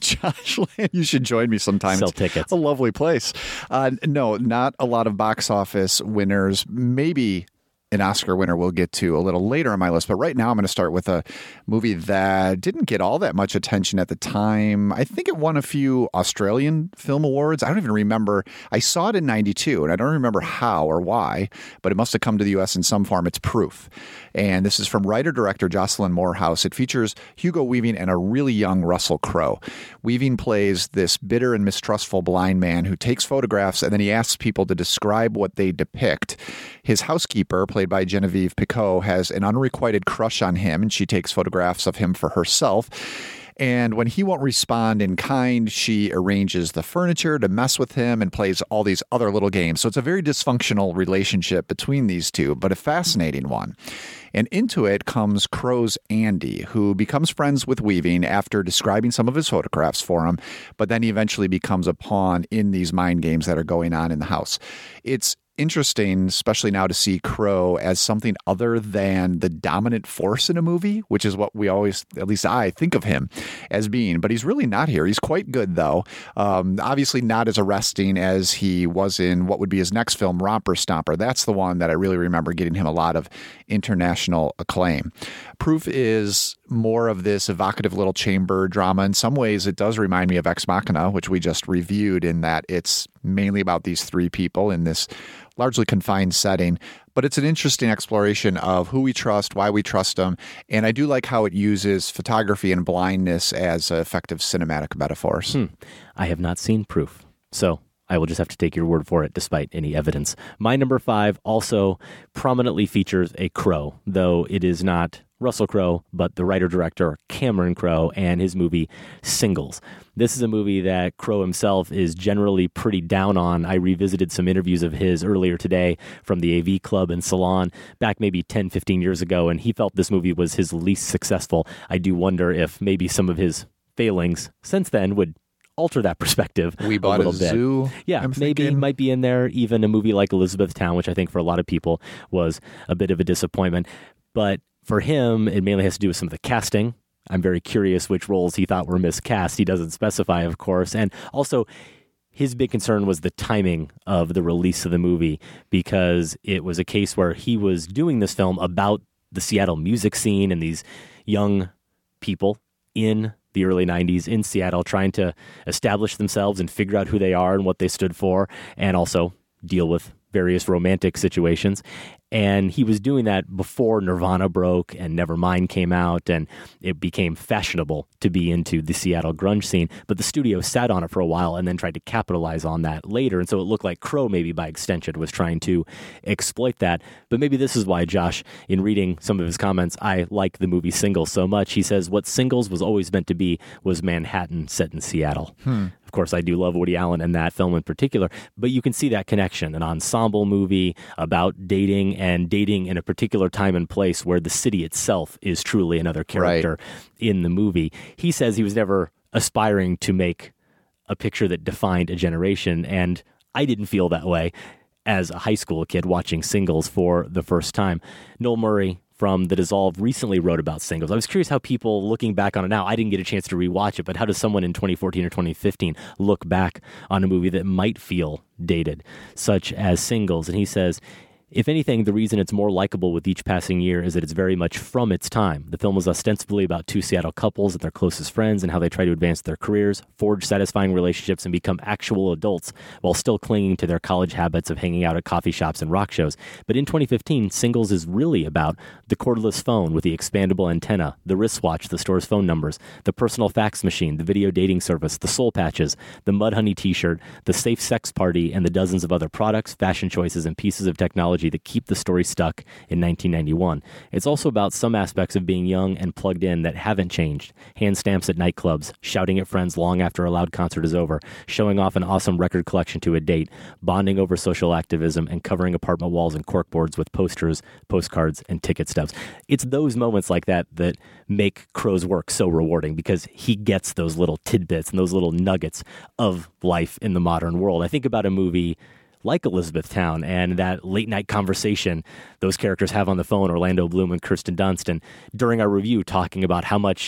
Josh Land, you should join me sometime. Sell It's tickets. a lovely place. No, not a lot of box office winners. Maybe an Oscar winner we'll get to a little later on my list. But right now I'm going to start with a movie that didn't get all that much attention at the time. I think it won a few Australian Film Awards. I don't even remember. I saw it in 92, and I don't remember how or why, but it must have come to the U.S. in some form. It's Proof. And this is from writer-director Jocelyn Moorhouse. It features Hugo Weaving and a really young Russell Crowe. Weaving plays this bitter and mistrustful blind man who takes photographs and then he asks people to describe what they depict. His housekeeper, played by Genevieve Picot, has an unrequited crush on him, and she takes photographs of him for herself. And when he won't respond in kind, she arranges the furniture to mess with him and plays all these other little games. So it's a very dysfunctional relationship between these two, but a fascinating one. And into it comes Crowe's Andy, who becomes friends with Weaving after describing some of his photographs for him, but then he eventually becomes a pawn in these mind games that are going on in the house. It's interesting, especially now, to see Crowe as something other than the dominant force in a movie, which is what we always, at least I, think of him as being. But he's really not here. He's quite good, though. Obviously not as arresting as he was in what would be his next film, Romper Stomper. That's the one that I really remember getting him a lot of international acclaim. Proof is more of this evocative little chamber drama. In some ways, it does remind me of Ex Machina, which we just reviewed, in that it's mainly about these three people in this largely confined setting. But it's an interesting exploration of who we trust, why we trust them. And I do like how it uses photography and blindness as effective cinematic metaphors. I have not seen Proof, so I will just have to take your word for it despite any evidence. My number 5 also prominently features a Crowe, though it is not Russell Crowe, but the writer-director Cameron Crowe and his movie Singles. This is a movie that Crowe himself is generally pretty down on. I revisited some interviews of his earlier today from the AV Club and Salon back maybe 10, 15 years ago, and he felt this movie was his least successful. I do wonder if maybe some of his failings since then would alter that perspective We Bought a little bit. Zoo. Yeah, I'm maybe thinking. might be in there. Even a movie like Elizabethtown, which I think for a lot of people was a bit of a disappointment. But for him, it mainly has to do with some of the casting. I'm very curious which roles he thought were miscast. He doesn't specify, of course. And also, his big concern was the timing of the release of the movie, because it was a case where he was doing this film about the Seattle music scene and these young people in the early 90s in Seattle trying to establish themselves and figure out who they are and what they stood for, and also deal with various romantic situations. And he was doing that before Nirvana broke and Nevermind came out, and it became fashionable to be into the Seattle grunge scene. But the studio sat on it for a while and then tried to capitalize on that later. And so it looked like Crowe, maybe by extension, was trying to exploit that. But maybe this is why, Josh, in reading some of his comments, I like the movie Singles so much. He says what Singles was always meant to be was Manhattan set in Seattle. Of course, I do love Woody Allen and that film in particular, but you can see that connection, an ensemble movie about dating and dating in a particular time and place where the city itself is truly another character in the movie. He says he was never aspiring to make a picture that defined a generation, and I didn't feel that way as a high school kid watching Singles for the first time. Noel Murray from The Dissolve recently wrote about Singles. I was curious how people, looking back on it now, I didn't get a chance to rewatch it, but how does someone in 2014 or 2015 look back on a movie that might feel dated, such as Singles? And he says, if anything, the reason it's more likable with each passing year is that it's very much from its time. The film was ostensibly about two Seattle couples and their closest friends and how they try to advance their careers, forge satisfying relationships, and become actual adults while still clinging to their college habits of hanging out at coffee shops and rock shows. But in 2015, Singles is really about the cordless phone with the expandable antenna, the wristwatch, the store's phone numbers, the personal fax machine, the video dating service, the soul patches, the Mudhoney t-shirt, the safe sex party, and the dozens of other products, fashion choices, and pieces of technology that keep the story stuck in 1991. It's also about some aspects of being young and plugged in that haven't changed. Hand stamps at nightclubs, shouting at friends long after a loud concert is over, showing off an awesome record collection to a date, bonding over social activism, and covering apartment walls and corkboards with posters, postcards, and ticket stubs. It's those moments like that that make Crowe's work so rewarding, because he gets those little tidbits and those little nuggets of life in the modern world. I think about a movie like Elizabethtown and that late night conversation those characters have on the phone, Orlando Bloom and Kirsten Dunst, and during our review talking about how much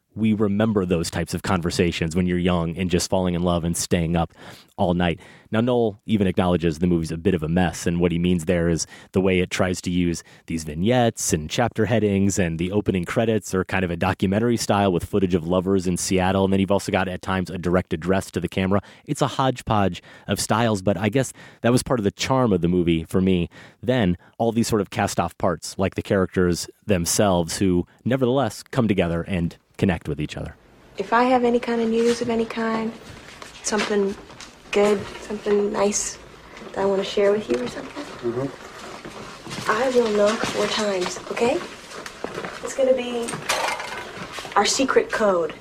we remember those types of conversations when you're young and just falling in love and staying up all night. Now, Noel even acknowledges the movie's a bit of a mess, and what he means there is the way it tries to use these vignettes and chapter headings, and the opening credits are kind of a documentary style with footage of lovers in Seattle, and then you've also got at times a direct address to the camera. It's a hodgepodge of styles, but I guess that was part of the charm of the movie for me. Then, all these sort of cast-off parts, like the characters themselves, who nevertheless come together and connect with each other. If I have any kind of news of any kind, something good, something nice that I want to share with you or something, I will knock 4 times, okay? It's going to be our secret code.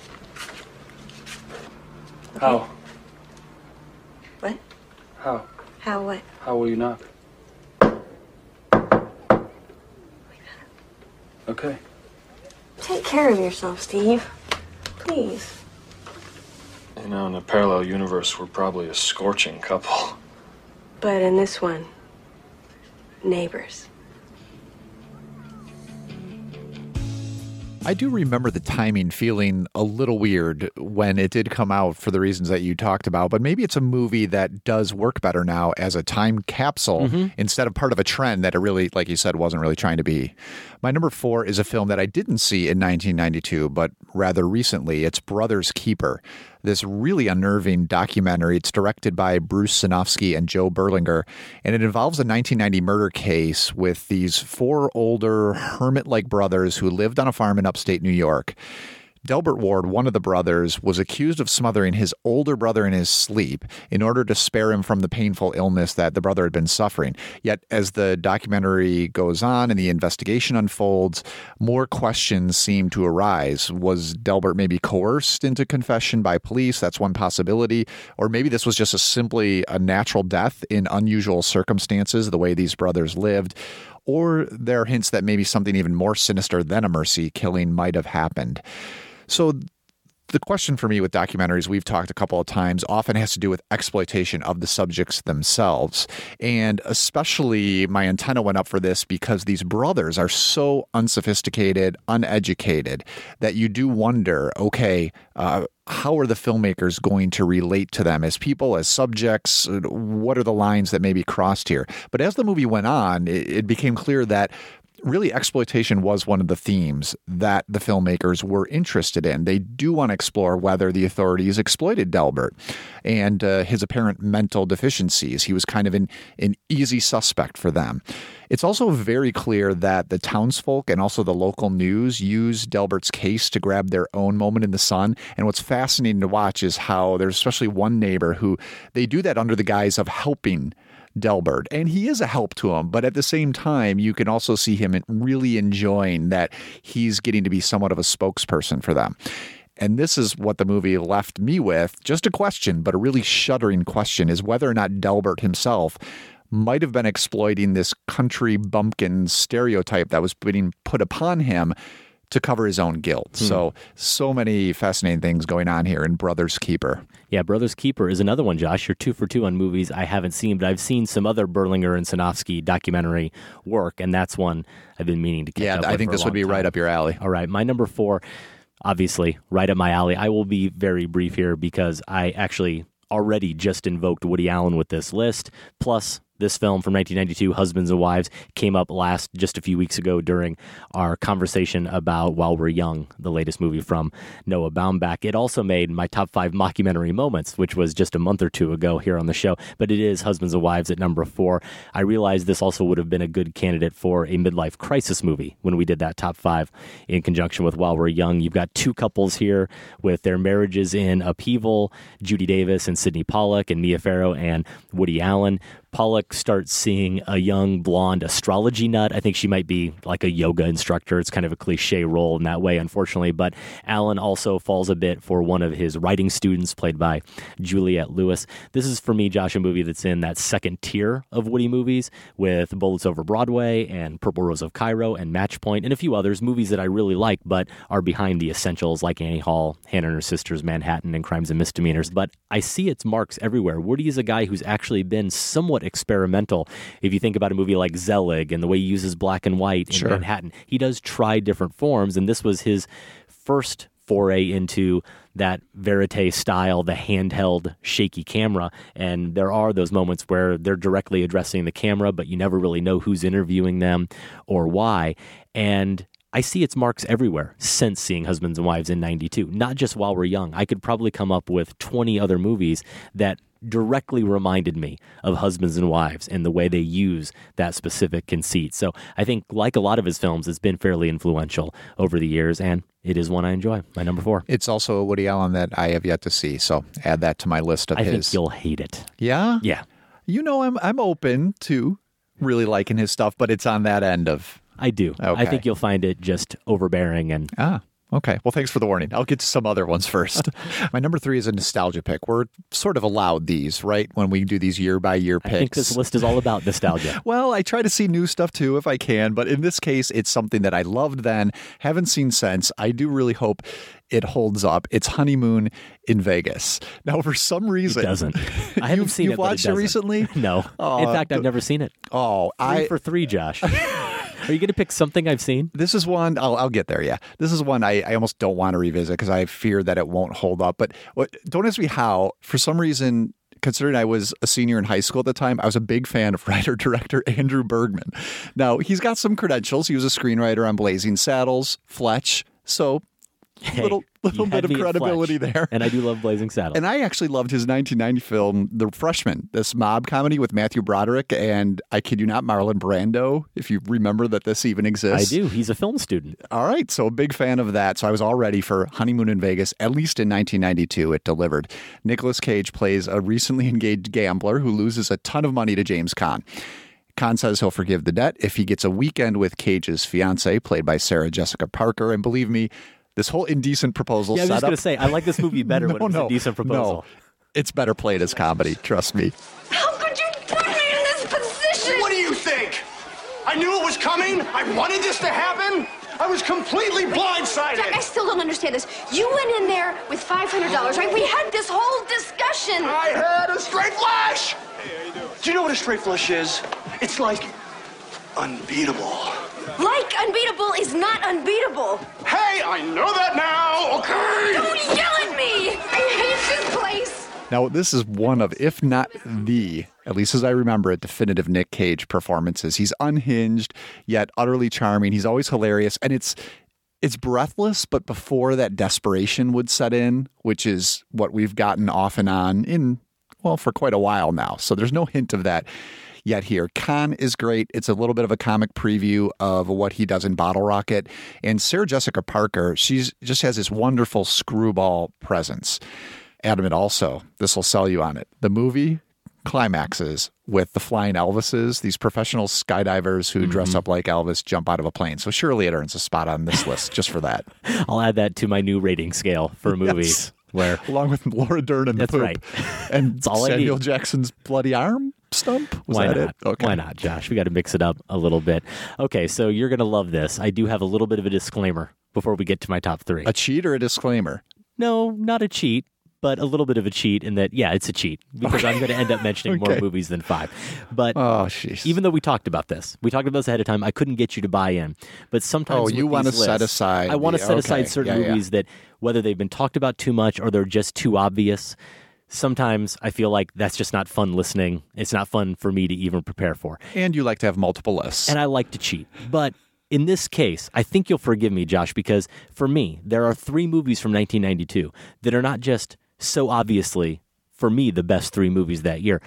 Okay? How? What? How? How what? How will you knock? Okay. Take care of yourself, Steve. Please. You know, in a parallel universe, we're probably a scorching couple. But in this one, neighbors. I do remember the timing feeling a little weird when it did come out for the reasons that you talked about, but maybe it's a movie that does work better now as a time capsule instead of part of a trend that it really, like you said, wasn't really trying to be. My number 4 is a film that I didn't see in 1992, but rather recently. It's Brother's Keeper. This really unnerving documentary. It's directed by Bruce Sinofsky and Joe Berlinger, and it involves a 1990 murder case with these 4 older hermit-like brothers who lived on a farm in upstate New York. Delbert Ward, one of the brothers, was accused of smothering his older brother in his sleep in order to spare him from the painful illness that the brother had been suffering. Yet, as the documentary goes on and the investigation unfolds, more questions seem to arise. Was Delbert maybe coerced into confession by police? That's one possibility. Or maybe this was just simply a natural death in unusual circumstances, the way these brothers lived. Or there are hints that maybe something even more sinister than a mercy killing might have happened. So the question for me with documentaries, we've talked a couple of times, often has to do with exploitation of the subjects themselves. And especially my antenna went up for this because these brothers are so unsophisticated, uneducated, that you do wonder, okay, how are the filmmakers going to relate to them as people, as subjects? What are the lines that may be crossed here? But as the movie went on, it became clear that really exploitation was one of the themes that the filmmakers were interested in. They do want to explore whether the authorities exploited Delbert and his apparent mental deficiencies. He was kind of an easy suspect for them. It's also very clear that the townsfolk and also the local news used Delbert's case to grab their own moment in the sun. And what's fascinating to watch is how there's especially one neighbor who they do that under the guise of helping Delbert. And he is a help to him, but at the same time, you can also see him really enjoying that he's getting to be somewhat of a spokesperson for them. And this is what the movie left me with. Just a question, but a really shuddering question, is whether or not Delbert himself might have been exploiting this country bumpkin stereotype that was being put upon him to cover his own guilt. So many fascinating things going on here in Brother's Keeper. Yeah, Brother's Keeper is another one, Josh. You're 2 for 2 on movies I haven't seen, but I've seen some other Berlinger and Sinofsky documentary work, and that's one I've been meaning to catch up with. Yeah, I think this would be right up your alley. All right, my number 4, obviously, right up my alley. I will be very brief here because I actually already just invoked Woody Allen with this list, plus this film from 1992, Husbands and Wives, came up just a few weeks ago during our conversation about While We're Young, the latest movie from Noah Baumbach. It also made my top 5 mockumentary moments, which was just a month or 2 ago here on the show, but it is Husbands and Wives at number 4. I realized this also would have been a good candidate for a midlife crisis movie when we did that top 5 in conjunction with While We're Young. You've got 2 couples here with their marriages in upheaval, Judy Davis and Sidney Pollack, and Mia Farrow and Woody Allen. Pollack starts seeing a young blonde astrology nut. I think she might be like a yoga instructor. It's kind of a cliche role in that way, unfortunately. But Allen also falls a bit for one of his writing students, played by Juliette Lewis. This is, for me, Josh, a movie that's in that second tier of Woody movies with Bullets Over Broadway and Purple Rose of Cairo and Match Point and a few others, movies that I really like but are behind the essentials like Annie Hall, Hannah and Her Sisters, Manhattan, and Crimes and Misdemeanors. But I see its marks everywhere. Woody is a guy who's actually been somewhat experimental. If you think about a movie like Zelig and the way he uses black and white in Manhattan, he does try different forms, and this was his first foray into that verite style, the handheld shaky camera. And there are those moments where they're directly addressing the camera, but you never really know who's interviewing them or why. And I see its marks everywhere since seeing Husbands and Wives in 92, not just while we're young. I could probably come up with 20 other movies that directly reminded me of Husbands and Wives and the way they use that specific conceit. So I think, like a lot of his films, it's been fairly influential over the years, and it is one I enjoy. My number 4. It's also a Woody Allen that I have yet to see, so add that to my list of his. I think you'll hate it. Yeah? Yeah. You know, I'm open to really liking his stuff, but it's on that end of... I do. Okay. I think you'll find it just overbearing and... Okay. Well, thanks for the warning. I'll get to some other ones first. My number 3 is a nostalgia pick. We're sort of allowed these, right? When we do these year-by-year picks. I think this list is all about nostalgia. Well, I try to see new stuff, too, if I can. But in this case, it's something that I loved then, haven't seen since. I do really hope it holds up. It's Honeymoon in Vegas. Now, for some reason... It doesn't. I haven't seen it, You've watched it it recently? No. In fact, I've never seen it. 3 for 3, Josh. Are you going to pick something I've seen? This is one, I'll get there, yeah. This is one I almost don't want to revisit because I fear that it won't hold up. But don't ask me how. For some reason, considering I was a senior in high school at the time, I was a big fan of writer-director Andrew Bergman. Now, he's got some credentials. He was a screenwriter on Blazing Saddles, Fletch, so... little bit of credibility there. And I do love Blazing Saddles. And I actually loved his 1990 film, The Freshman, this mob comedy with Matthew Broderick and, I kid you not, Marlon Brando, if you remember that this even exists. I do. He's a film student. All right. So a big fan of that. So I was all ready for Honeymoon in Vegas, at least in 1992. It delivered. Nicolas Cage plays a recently engaged gambler who loses a ton of money to James Caan. Caan says he'll forgive the debt if he gets a weekend with Cage's fiancée, played by Sarah Jessica Parker. And believe me, this whole indecent proposal setup. Yeah, I was just going to say, I like this movie better when it's a decent proposal. No, it's better played as comedy, trust me. How could you put me in this position? What do you think? I knew it was coming. I wanted this to happen. I was completely blindsided. Jack, I still don't understand this. You went in there with $500, right? We had this whole discussion. I had a straight flush. Hey, how you doing? Do you know what a straight flush is? It's like unbeatable. Like unbeatable is not unbeatable. Hey, I know that now, okay? Don't yell at me! I hate this place. Now, this is one of, if not the, at least as I remember it, definitive Nick Cage performances. He's unhinged, yet utterly charming. He's always hilarious. And it's breathless, but before that desperation would set in, which is what we've gotten off and on for quite a while now. So there's no hint of that yet here. Caan is great. It's a little bit of a comic preview of what he does in Bottle Rocket. And Sarah Jessica Parker, she's just has this wonderful screwball presence. Adam, it also, this will sell you on it. The movie climaxes with the flying Elvises, these professional skydivers who dress up like Elvis jump out of a plane. So surely it earns a spot on this list just for that. I'll add that to my new rating scale for movies. Where along with Laura Dern and the That's poop. Right. And Samuel Jackson's bloody arm stump? Why that not? it? Okay. Why not, Josh? We got to mix it up a little bit. Okay, so you're going to love this. I do have a little bit of a disclaimer before we get to my top 3. A cheat or a disclaimer? No, not a cheat, but a little bit of a cheat in that, yeah, it's a cheat because I'm going to end up mentioning more movies than 5. But even though we talked about this ahead of time, I couldn't get you to buy in. But sometimes you want to set aside. I want to set aside certain movies that, whether they've been talked about too much or they're just too obvious, sometimes I feel like that's just not fun listening. It's not fun for me to even prepare for. And you like to have multiple lists. And I like to cheat. But in this case, I think you'll forgive me, Josh, because for me, there are 3 movies from 1992 that are not just so obviously, for me, the best 3 movies that year.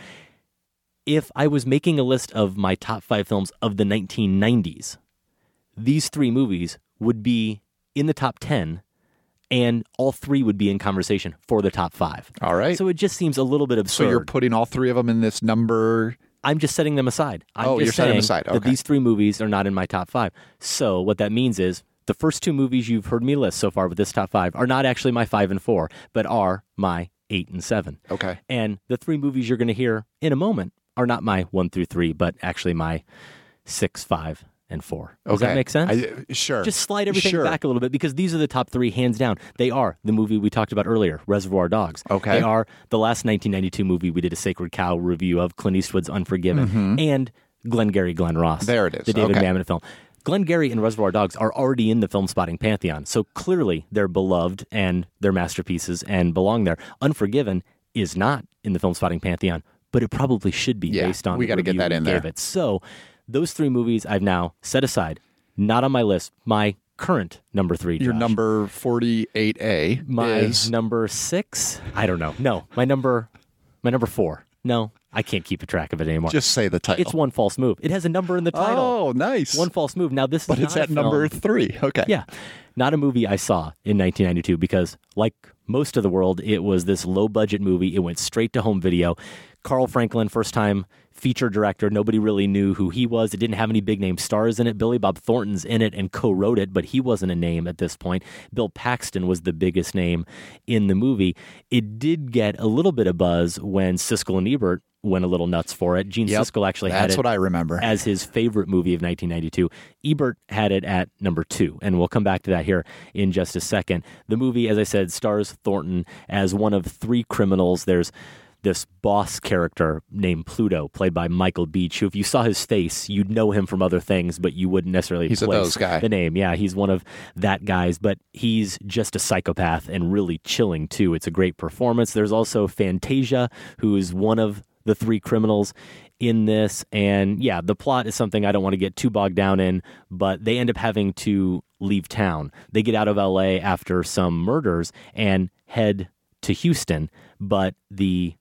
If I was making a list of my top 5 films of the 1990s, these 3 movies would be in the top 10, and all 3 would be in conversation for the top 5. All right. So it just seems a little bit absurd. So you're putting all 3 of them in this number... I'm just setting them aside. You're setting them aside. Okay. That these 3 movies are not in my top 5. So what that means is the first 2 movies you've heard me list so far with this top 5 are not actually my 5 and 4, but are my 8 and 7. Okay. And the 3 movies you're going to hear in a moment are not my 1 through 3, but actually my 6, 5, and 4. Does that make sense? Sure. Just slide everything back a little bit because these are the top 3 hands down. They are the movie we talked about earlier, Reservoir Dogs. Okay. They are the last 1992 movie we did a Sacred Cow review of, Clint Eastwood's Unforgiven, and Glengarry Glen Ross. There it is. The David Okay. Mamet film. Glengarry and Reservoir Dogs are already in the Film Spotting Pantheon, so clearly they're beloved and they're masterpieces and belong there. Unforgiven is not in the Film Spotting Pantheon, but it probably should be based on we got to get that in there. It. So those 3 movies I've now set aside, not on my list. My current number 3, Josh. Your number 48A my is... number 6? I don't know. No, my number 4. No, I can't keep a track of it anymore. Just say the title. It's One False Move. It has a number in the title. Oh, nice. One False Move. Now, this is But it's not at a film. number 3. Okay. Yeah. Not a movie I saw in 1992 because, like most of the world, it was this low-budget movie. It went straight to home video. Carl Franklin, first-time feature director. Nobody really knew who he was. It didn't have any big-name stars in it. Billy Bob Thornton's in it and co-wrote it, but he wasn't a name at this point. Bill Paxton was the biggest name in the movie. It did get a little bit of buzz when Siskel and Ebert went a little nuts for it. Gene Siskel actually had it. That's what I remember. As his favorite movie of 1992. Ebert had it at number 2, and we'll come back to that here in just a second. The movie, as I said, stars Thornton as one of 3 criminals. There's this boss character named Pluto, played by Michael Beach, who if you saw his face, you'd know him from other things, but you wouldn't necessarily He's a place those guy. the name. Yeah, he's one of that guys, but he's just a psychopath and really chilling, too. It's a great performance. There's also Fantasia, who is one of the 3 criminals in this. And yeah, the plot is something I don't want to get too bogged down in, but they end up having to leave town. They get out of LA after some murders and head to Houston, but the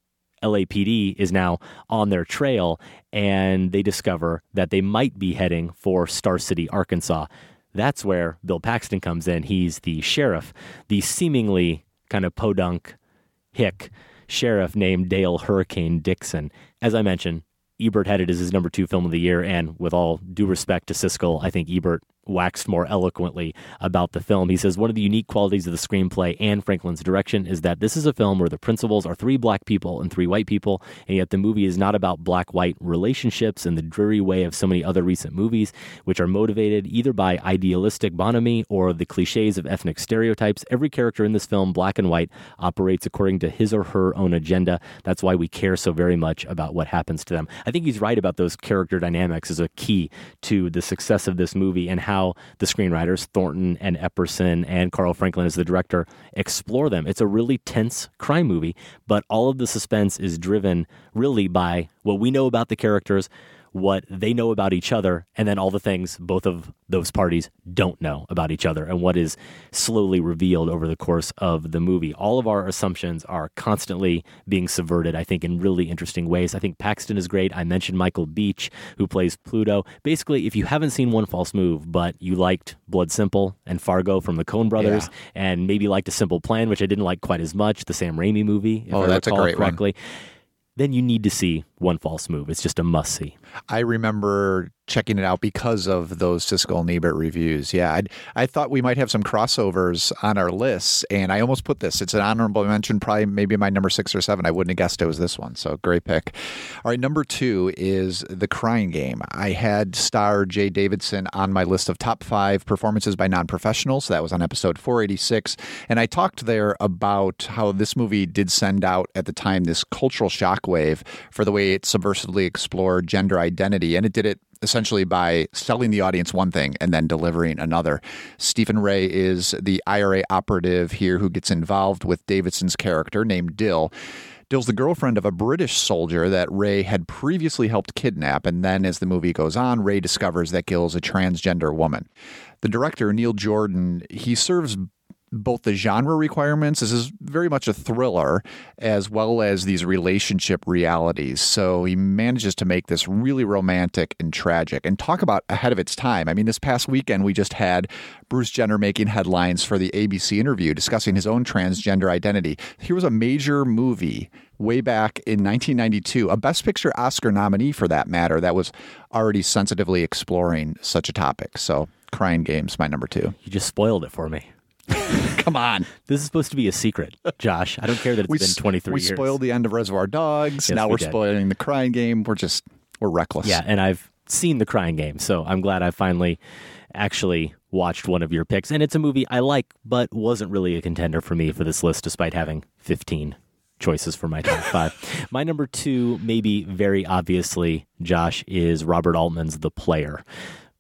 LAPD is now on their trail, and they discover that they might be heading for Star City, Arkansas. That's where Bill Paxton comes in. He's the sheriff, the seemingly kind of podunk hick sheriff named Dale Hurricane Dixon. As I mentioned, Ebert had it as his number 2 film of the year, and with all due respect to Siskel, I think Ebert waxed more eloquently about the film. He says, one of the unique qualities of the screenplay and Franklin's direction is that this is a film where the principals are 3 black people and 3 white people, and yet the movie is not about black-white relationships in the dreary way of so many other recent movies, which are motivated either by idealistic bonhomie or the cliches of ethnic stereotypes. Every character in this film, black and white, operates according to his or her own agenda. That's why we care so very much about what happens to them. I think he's right about those character dynamics as a key to the success of this movie and how the screenwriters, Thornton and Epperson and Carl Franklin as the director, explore them. It's a really tense crime movie, but all of the suspense is driven really by what we know about the characters, what they know about each other, and then all the things both of those parties don't know about each other and what is slowly revealed over the course of the movie. All of our assumptions are constantly being subverted, I think, in really interesting ways. I think Paxton is great. I mentioned Michael Beach, who plays Pluto. Basically, if you haven't seen One False Move, but you liked Blood Simple and Fargo from the Coen brothers, and maybe liked A Simple Plan, which I didn't like quite as much, the Sam Raimi movie, if I that's a recall great correctly, then you need to see One False Move. It's just a must-see. I remember checking it out because of those Siskel and Ebert reviews. Yeah, I thought we might have some crossovers on our lists, and I almost put this. It's an honorable mention, probably maybe my number 6 or 7. I wouldn't have guessed it was this one, so great pick. All right, number 2 is The Crying Game. I had star Jay Davidson on my list of top 5 performances by non-professionals. That was on episode 486, and I talked there about how this movie did send out, at the time, this cultural shockwave for the way it subversively explored gender identity, and it did it essentially by selling the audience one thing and then delivering another. Stephen Ray is the IRA operative here who gets involved with Davidson's character named Dill. Dill's the girlfriend of a British soldier that Ray had previously helped kidnap, and then as the movie goes on, Ray discovers that Gill's a transgender woman. The director, Neil Jordan, he serves both the genre requirements. This is very much a thriller, as well as these relationship realities. So he manages to make this really romantic and tragic, and talk about ahead of its time. I mean, this past weekend, we just had Bruce Jenner making headlines for the ABC interview discussing his own transgender identity. Here was a major movie way back in 1992, a Best Picture Oscar nominee for that matter, that was already sensitively exploring such a topic. So Crying Game's my number 2. You just spoiled it for me. Come on. This is supposed to be a secret, Josh. I don't care that it's been 23 years. We spoiled the end of Reservoir Dogs. Yes, now we we're did. spoiling The Crying Game. We're reckless. Yeah, and I've seen The Crying Game, so I'm glad I finally actually watched one of your picks. And it's a movie I like, but wasn't really a contender for me for this list, despite having 15 choices for my top 5. My number 2, maybe very obviously, Josh, is Robert Altman's The Player.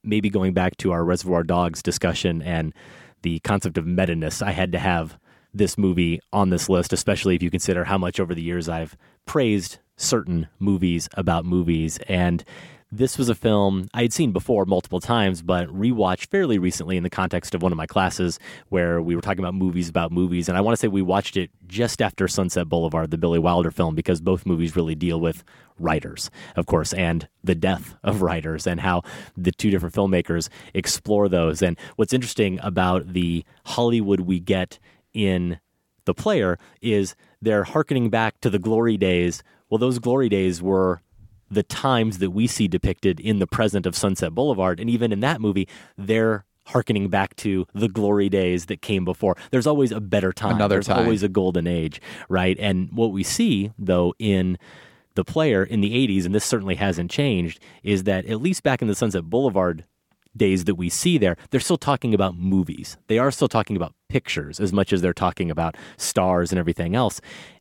maybe going back to our Reservoir Dogs discussion and the concept of meta-ness, I had to have this movie on this list, especially if you consider how much over the years I've praised certain movies about movies. And this was a film I had seen before multiple times, but rewatched fairly recently in the context of one of my classes where we were talking about movies. And I want to say we watched it just after Sunset Boulevard, the Billy Wilder film, because both movies really deal with writers, of course, and the death of writers and how the two different filmmakers explore those. And what's interesting about the Hollywood we get in The Player is they're hearkening back to the glory days. Well, those glory days were the times that we see depicted in the present of Sunset Boulevard. And even in that movie, they're hearkening back to the glory days that came before. There's always a better time. There's always a golden age, right? And what we see, though, in The Player in the 80s, and this certainly hasn't changed, is that at least back in the Sunset Boulevard days that we see there, they're still talking about movies. They are still talking about pictures as much as they're talking about stars and everything else.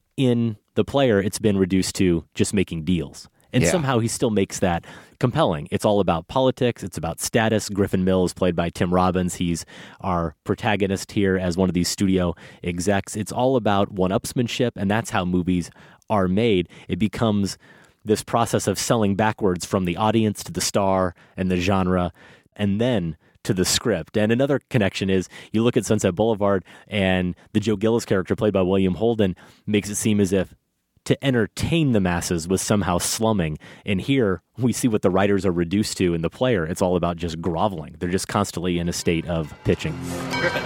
In The Player, it's been reduced to just making deals. And somehow he still makes that compelling. It's all about politics. It's about status. Griffin Mills, played by Tim Robbins. He's our protagonist here as one of these studio execs. It's all about one-upsmanship, and that's how movies are made. It becomes this process of selling backwards from the audience to the star and the genre, and then to the script. And another connection is you look at Sunset Boulevard, and the Joe Gillis character, played by William Holden, makes it seem as if to entertain the masses was somehow slumming. And here we see what the writers are reduced to in The Player. It's all about just groveling. They're just constantly in a state of pitching. Griffin,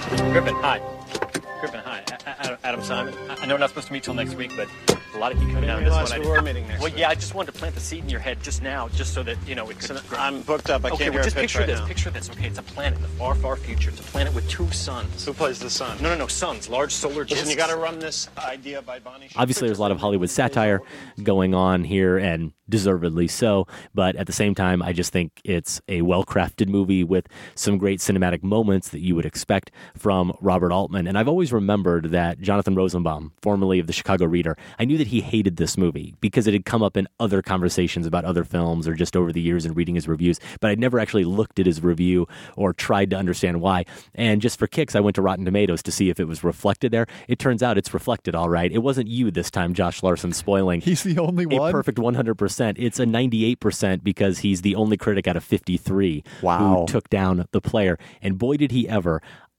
hi. Griffin, hi. Adam Simon. I know we're not supposed to meet till next week, but a lot of you coming down this one. We're meeting next week. I just wanted to plant the seed in your head just now, just so that, it could... I'm booked up. I can't just picture this. Picture this. Okay, it's a planet in the far, far future. It's a planet with two suns. Who plays the sun? No, suns. Large solar discs. Listen, you got to run this idea by Bonnie. Obviously, there's a lot of Hollywood satire going on here, and deservedly so. But at the same time, I just think it's a well-crafted movie with some great cinematic moments that you would expect from Robert Altman. And I've always remembered that Jonathan Rosenbaum, formerly of the Chicago Reader, I knew that he hated this movie because it had come up in other conversations about other films or just over the years in reading his reviews. But I'd never actually looked at his review or tried to understand why. And just for kicks, I went to Rotten Tomatoes to see if it was reflected there. It turns out it's reflected all right. It wasn't you this time, Josh Larson, spoiling. He's the only one? A perfect 100%. It's a 98% because he's the only critic out of 53 who took down The Player. And boy, did he ever.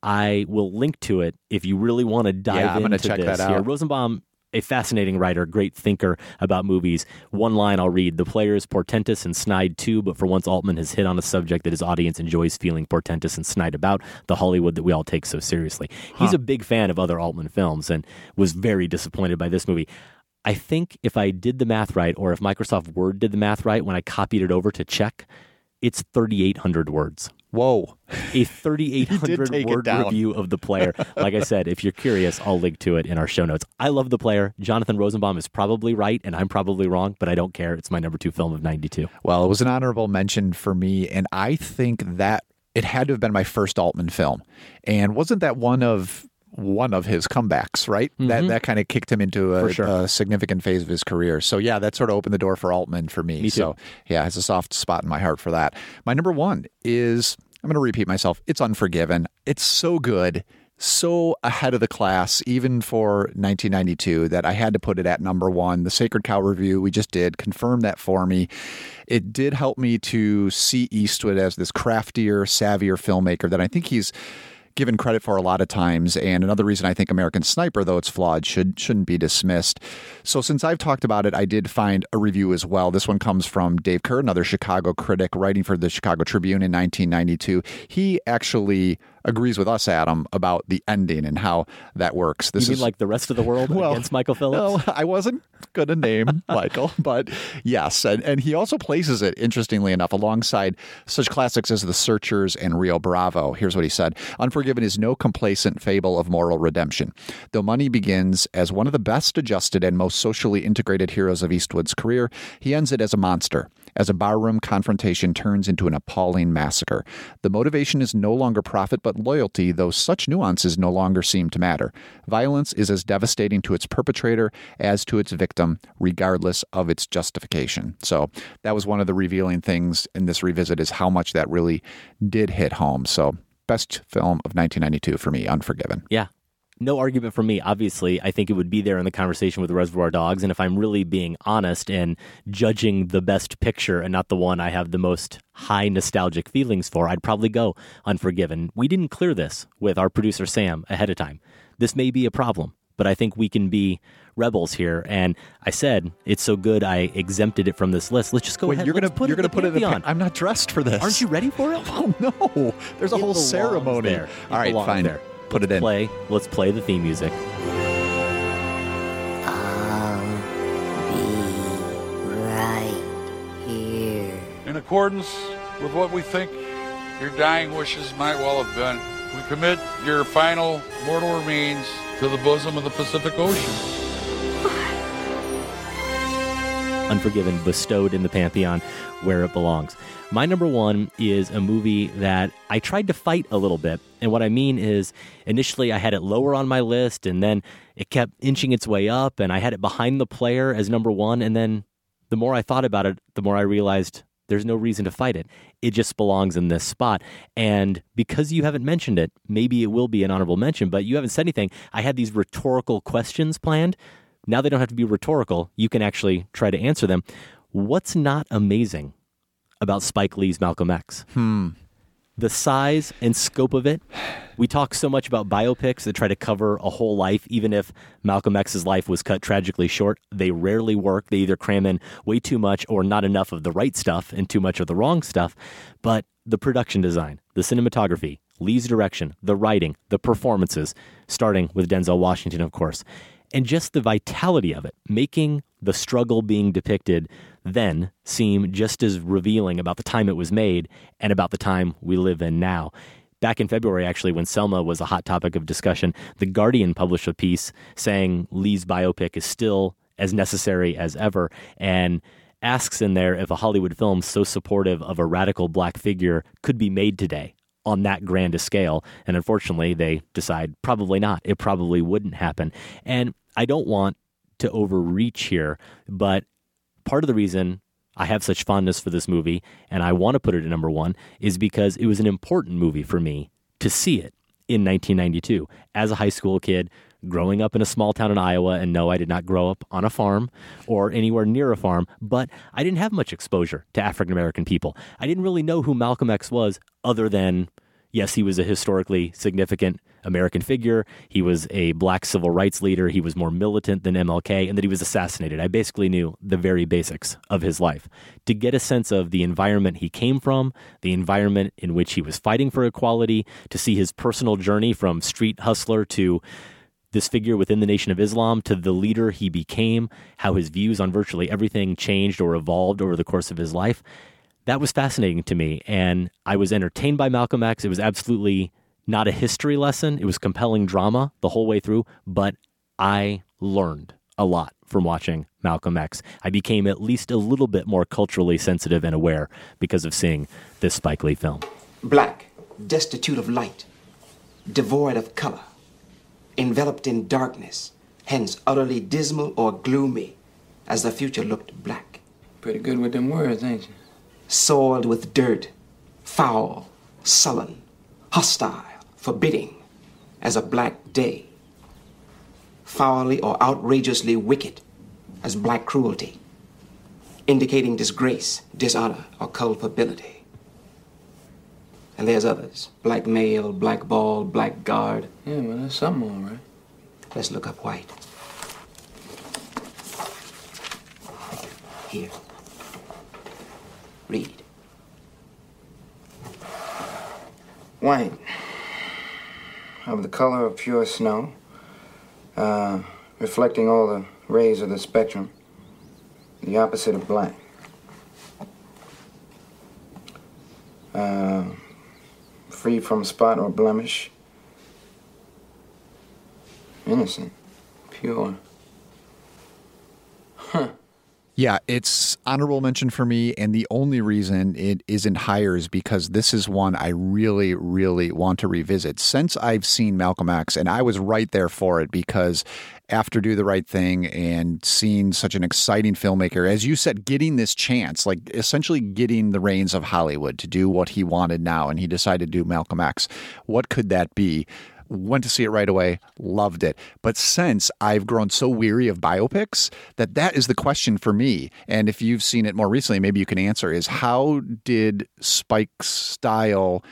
I will link to it if you really want to dive into check this. that out. Here. Rosenbaum, a fascinating writer, great thinker about movies. One line I'll read: "The Player is portentous and snide too, but for once Altman has hit on a subject that his audience enjoys feeling portentous and snide about, the Hollywood that we all take so seriously." He's a big fan of other Altman films and was very disappointed by this movie. I think if I did the math right, or if Microsoft Word did the math right when I copied it over to check, it's 3,800 words. Whoa. A 3,800 word review of The Player. Like I said, if you're curious, I'll link to it in our show notes. I love The Player. Jonathan Rosenbaum is probably right, and I'm probably wrong, but I don't care. It's my number 2 film of 92. Well, it was an honorable mention for me, and I think that it had to have been my first Altman film. And wasn't that one of his comebacks, right? Mm-hmm. That kind of kicked him into sure. a significant phase of his career. So yeah, that sort of opened the door for Altman for me. Me too. So yeah, it has a soft spot in my heart for that. My number 1 is, I'm going to repeat myself, it's Unforgiven. It's so good, so ahead of the class, even for 1992, that I had to put it at number 1. The Sacred Cow review we just did confirmed that for me. It did help me to see Eastwood as this craftier, savvier filmmaker that I think he's given credit for a lot of times. And another reason I think American Sniper, though it's flawed, shouldn't be dismissed. So since I've talked about it, I did find a review as well. This one comes from Dave Kerr, another Chicago critic writing for the Chicago Tribune in 1992. He actually agrees with us, Adam, about the ending and how that works. You mean like the rest of the world against Michael Phillips? No, I wasn't going to name Michael, but yes. And he also places it, interestingly enough, alongside such classics as The Searchers and Rio Bravo. Here's what he said. Unforgiven is no complacent fable of moral redemption. Though Money begins as one of the best adjusted and most socially integrated heroes of Eastwood's career, he ends it as a monster. as a barroom confrontation turns into an appalling massacre. The motivation is no longer profit but loyalty, though such nuances no longer seem to matter. Violence is as devastating to its perpetrator as to its victim, regardless of its justification. So that was one of the revealing things in this revisit, is how much that really did hit home. So best film of 1992 for me, Unforgiven. Yeah. No argument for me. Obviously, I think it would be there in the conversation with Reservoir Dogs. And if I'm really being honest and judging the best picture and not the one I have the most high nostalgic feelings for, I'd probably go Unforgiven. We didn't clear this with our producer Sam ahead of time. This may be a problem, but I think we can be rebels here. And I said it's so good I exempted it from this list. Let's just go ahead. You're going to put it in the I'm not dressed for this. Aren't you ready for it? Oh no! There's a whole ceremony there. All right, fine. There. Put it in. Let's play the theme music. I'll be right here. In accordance with what we think your dying wishes might well have been, we commit your final mortal remains to the bosom of the Pacific Ocean. Unforgiven, bestowed in the Pantheon where it belongs. My number one is a movie that I tried to fight a little bit. And what I mean is, initially I had it lower on my list, and then it kept inching its way up, and I had it behind The Player as number one. And then the more I thought about it, the more I realized there's no reason to fight it. It just belongs in this spot. And because you haven't mentioned it, maybe it will be an honorable mention, but you haven't said anything. I had these rhetorical questions planned. Now they don't have to be rhetorical. You can actually try to answer them. What's not amazing about Spike Lee's Malcolm X? The size and scope of it. We talk so much about biopics that try to cover a whole life. Even if Malcolm X's life was cut tragically short, they rarely work. They either cram in way too much or not enough of the right stuff and too much of the wrong stuff. But the production design, the cinematography, Lee's direction, the writing, the performances, starting with Denzel Washington, of course, and just the vitality of it, making the struggle being depicted then seem just as revealing about the time it was made and about the time we live in now. Back in February, actually, when Selma was a hot topic of discussion, The Guardian published a piece saying Lee's biopic is still as necessary as ever, and asks in there if a Hollywood film so supportive of a radical black figure could be made today on that grand a scale. And unfortunately, they decide probably not. It probably wouldn't happen. And I don't want to overreach here, but part of the reason I have such fondness for this movie, and I want to put it at number one, is because it was an important movie for me to see it in 1992 as a high school kid growing up in a small town in Iowa. And no, I did not grow up on a farm or anywhere near a farm, but I didn't have much exposure to African-American people. I didn't really know who Malcolm X was other than, yes, he was a historically significant American figure. He was a black civil rights leader. He was more militant than MLK, and that he was assassinated. I basically knew the very basics of his life. To get a sense of the environment he came from, the environment in which he was fighting for equality, to see his personal journey from street hustler to this figure within the Nation of Islam, to the leader he became, how his views on virtually everything changed or evolved over the course of his life. That was fascinating to me, and I was entertained by Malcolm X. It was absolutely not a history lesson. It was compelling drama the whole way through, but I learned a lot from watching Malcolm X. I became at least a little bit more culturally sensitive and aware because of seeing this Spike Lee film. Black, destitute of light, devoid of color, enveloped in darkness, hence utterly dismal or gloomy, as the future looked black. Pretty good with them words, ain't you? Soiled with dirt, foul, sullen, hostile, forbidding, as a black day. Foully or outrageously wicked, as black cruelty, indicating disgrace, dishonor, or culpability. And there's others, black male, black ball, black guard. Yeah, well, that's something, all right. Let's look up white. Here. Read. White, of the color of pure snow, reflecting all the rays of the spectrum, the opposite of black. Free from spot or blemish, innocent, pure. Huh. Yeah, it's honorable mention for me, and the only reason it isn't higher is because this is one I really, really want to revisit. Since I've seen Malcolm X, and I was right there for it because after Do the Right Thing and seeing such an exciting filmmaker, as you said, getting this chance, like essentially getting the reins of Hollywood to do what he wanted now, and he decided to do Malcolm X. What could that be? Went to see it right away, loved it. But since I've grown so weary of biopics, that is the question for me. And if you've seen it more recently, maybe you can answer, is how did Spike's style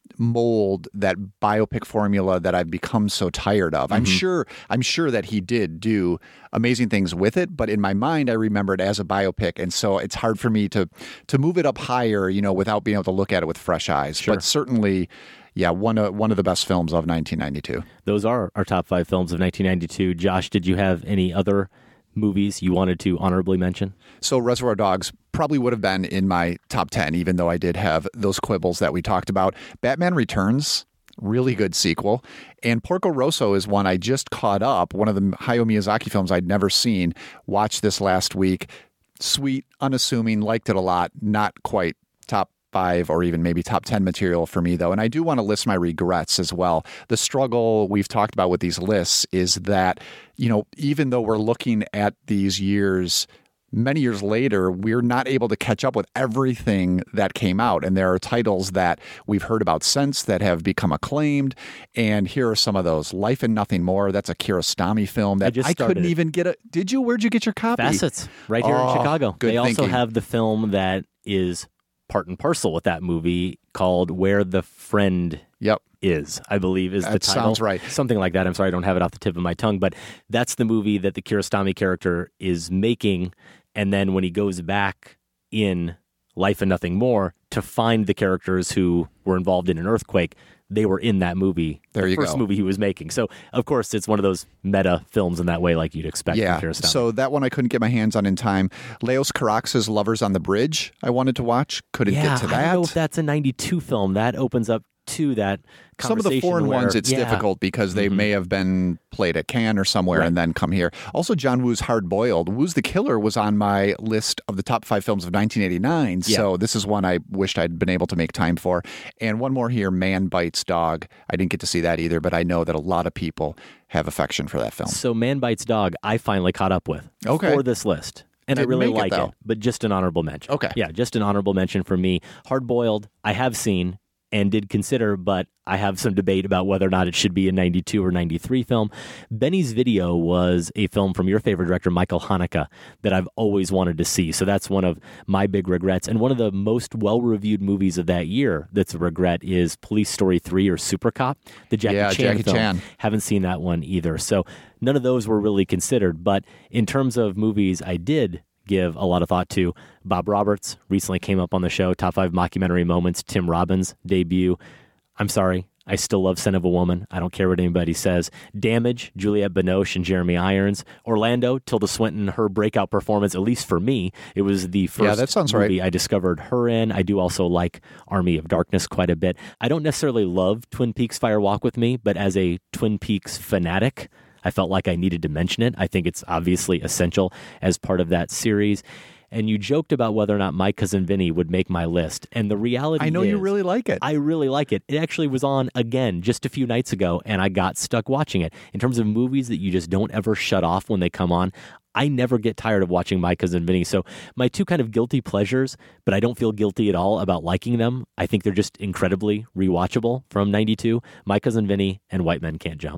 mold that biopic formula that I've become so tired of? I'm sure that he did do amazing things with it, but in my mind I remember it as a biopic, and so it's hard for me to move it up higher, without being able to look at it with fresh eyes. Sure. But certainly, yeah, one of the best films of 1992. Those are our top 5 films of 1992. Josh, did you have any other movies you wanted to honorably mention? So Reservoir Dogs probably would have been in my top 10, even though I did have those quibbles that we talked about. Batman Returns, really good sequel. And Porco Rosso is one I just caught up, one of the Hayao Miyazaki films I'd never seen. Watched this last week. Sweet, unassuming, liked it a lot. Not quite top 5 or even maybe top 10 material for me, though. And I do want to list my regrets as well. The struggle we've talked about with these lists is that, even though we're looking at these years, many years later, we're not able to catch up with everything that came out. And there are titles that we've heard about since that have become acclaimed. And here are some of those. Life and Nothing More. That's a Kiarostami film that I couldn't even get a... Did you? Where'd you get your copy? Facets, right here in Chicago. Good they also thinking. have the film that is part and parcel with that movie called Where the Friend Is, I believe is the title. Sounds right. Something like that. I'm sorry, I don't have it off the tip of my tongue, but that's the movie that the Kiarostami character is making. And then when he goes back in Life and Nothing More to find the characters who were involved in an earthquake, they were in that movie. There you go. The first movie he was making. So, of course, it's one of those meta films in that way, like you'd expect from Kiarostami. So that one I couldn't get my hands on in time. Leos Carax's Lovers on the Bridge I wanted to watch. Couldn't get to that. I don't know if that's a 92 film. That opens up to that Some of the foreign ones, it's difficult because they may have been played at Cannes or somewhere and then come here. Also, John Woo's Hard Boiled. Woo's The Killer was on my list of the top 5 films of 1989. So this is one I wished I'd been able to make time for. And one more here, Man Bites Dog. I didn't get to see that either, but I know that a lot of people have affection for that film. So Man Bites Dog, I finally caught up with for this list. And I really like it, but just an honorable mention. Okay. Yeah, just an honorable mention for me. Hard Boiled, I have seen and did consider, but I have some debate about whether or not it should be a 92 or 93 film. Benny's Video was a film from your favorite director, Michael Haneke, that I've always wanted to see. So that's one of my big regrets. And one of the most well-reviewed movies of that year that's a regret is Police Story 3 or Super Cop, the Jackie Chan film. Haven't seen that one either. So none of those were really considered. But in terms of movies I did give a lot of thought to, Bob Roberts recently came up on the show, top 5 mockumentary moments, Tim Robbins' debut. I'm sorry, I still love Son of a Woman. I don't care what anybody says. Damage, Juliette Binoche and Jeremy Irons. Orlando, Tilda Swinton, her breakout performance, at least for me, it was the first that sounds movie right. I discovered her in. I do also like Army of Darkness quite a bit. I don't necessarily love Twin Peaks Fire Walk with Me, but as a Twin Peaks fanatic, I felt like I needed to mention it. I think it's obviously essential as part of that series. And you joked about whether or not My Cousin Vinny would make my list. And the reality is... I know you really like it. I really like it. It actually was on again just a few nights ago, and I got stuck watching it. In terms of movies that you just don't ever shut off when they come on, I never get tired of watching My Cousin Vinny. So my two kind of guilty pleasures, but I don't feel guilty at all about liking them. I think they're just incredibly rewatchable from 92. My Cousin Vinny and White Men Can't Jump.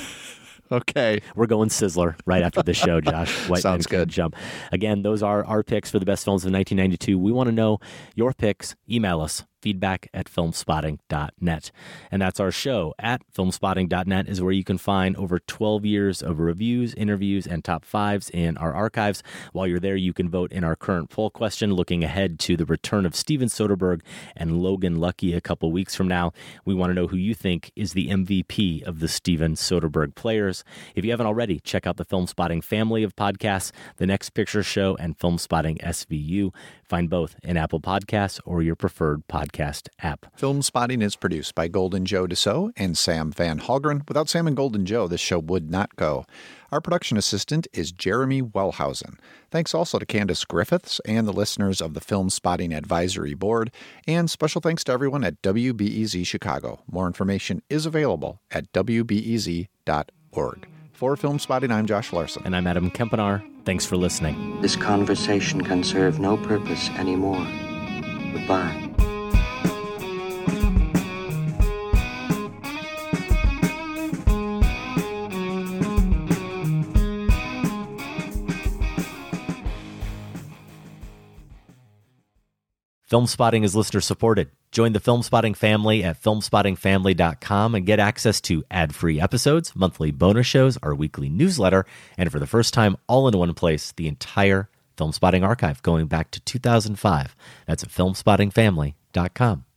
Okay. We're going Sizzler right after the show, Josh. White Sounds Men Can't Jump. Again, those are our picks for the best films of 1992. We want to know your picks. Email us. feedback@filmspotting.net. And that's our show. At filmspotting.net is where you can find over 12 years of reviews, interviews, and top 5s in our archives. While you're there, you can vote in our current poll question, looking ahead to the return of Steven Soderbergh and Logan Lucky a couple weeks from now. We want to know who you think is the MVP of the Steven Soderbergh players. If you haven't already, check out the Film Spotting family of podcasts, The Next Picture Show and Film Spotting SVU. Find both in Apple Podcasts or your preferred podcast podcast app. Film Spotting is produced by Golden Joe Dassault and Sam Van Halgren. Without Sam and Golden Joe, this show would not go. Our production assistant is Jeremy Wellhausen. Thanks also to Candace Griffiths and the listeners of the Film Spotting Advisory Board. And special thanks to everyone at WBEZ Chicago. More information is available at wbez.org. For Film Spotting, I'm Josh Larson. And I'm Adam Kempenaar. Thanks for listening. This conversation can serve no purpose anymore. Goodbye. Film Spotting is listener supported. Join the Film Spotting family at filmspottingfamily.com and get access to ad-free episodes, monthly bonus shows, our weekly newsletter, and for the first time, all in one place, the entire Film Spotting archive going back to 2005. That's at filmspottingfamily.com.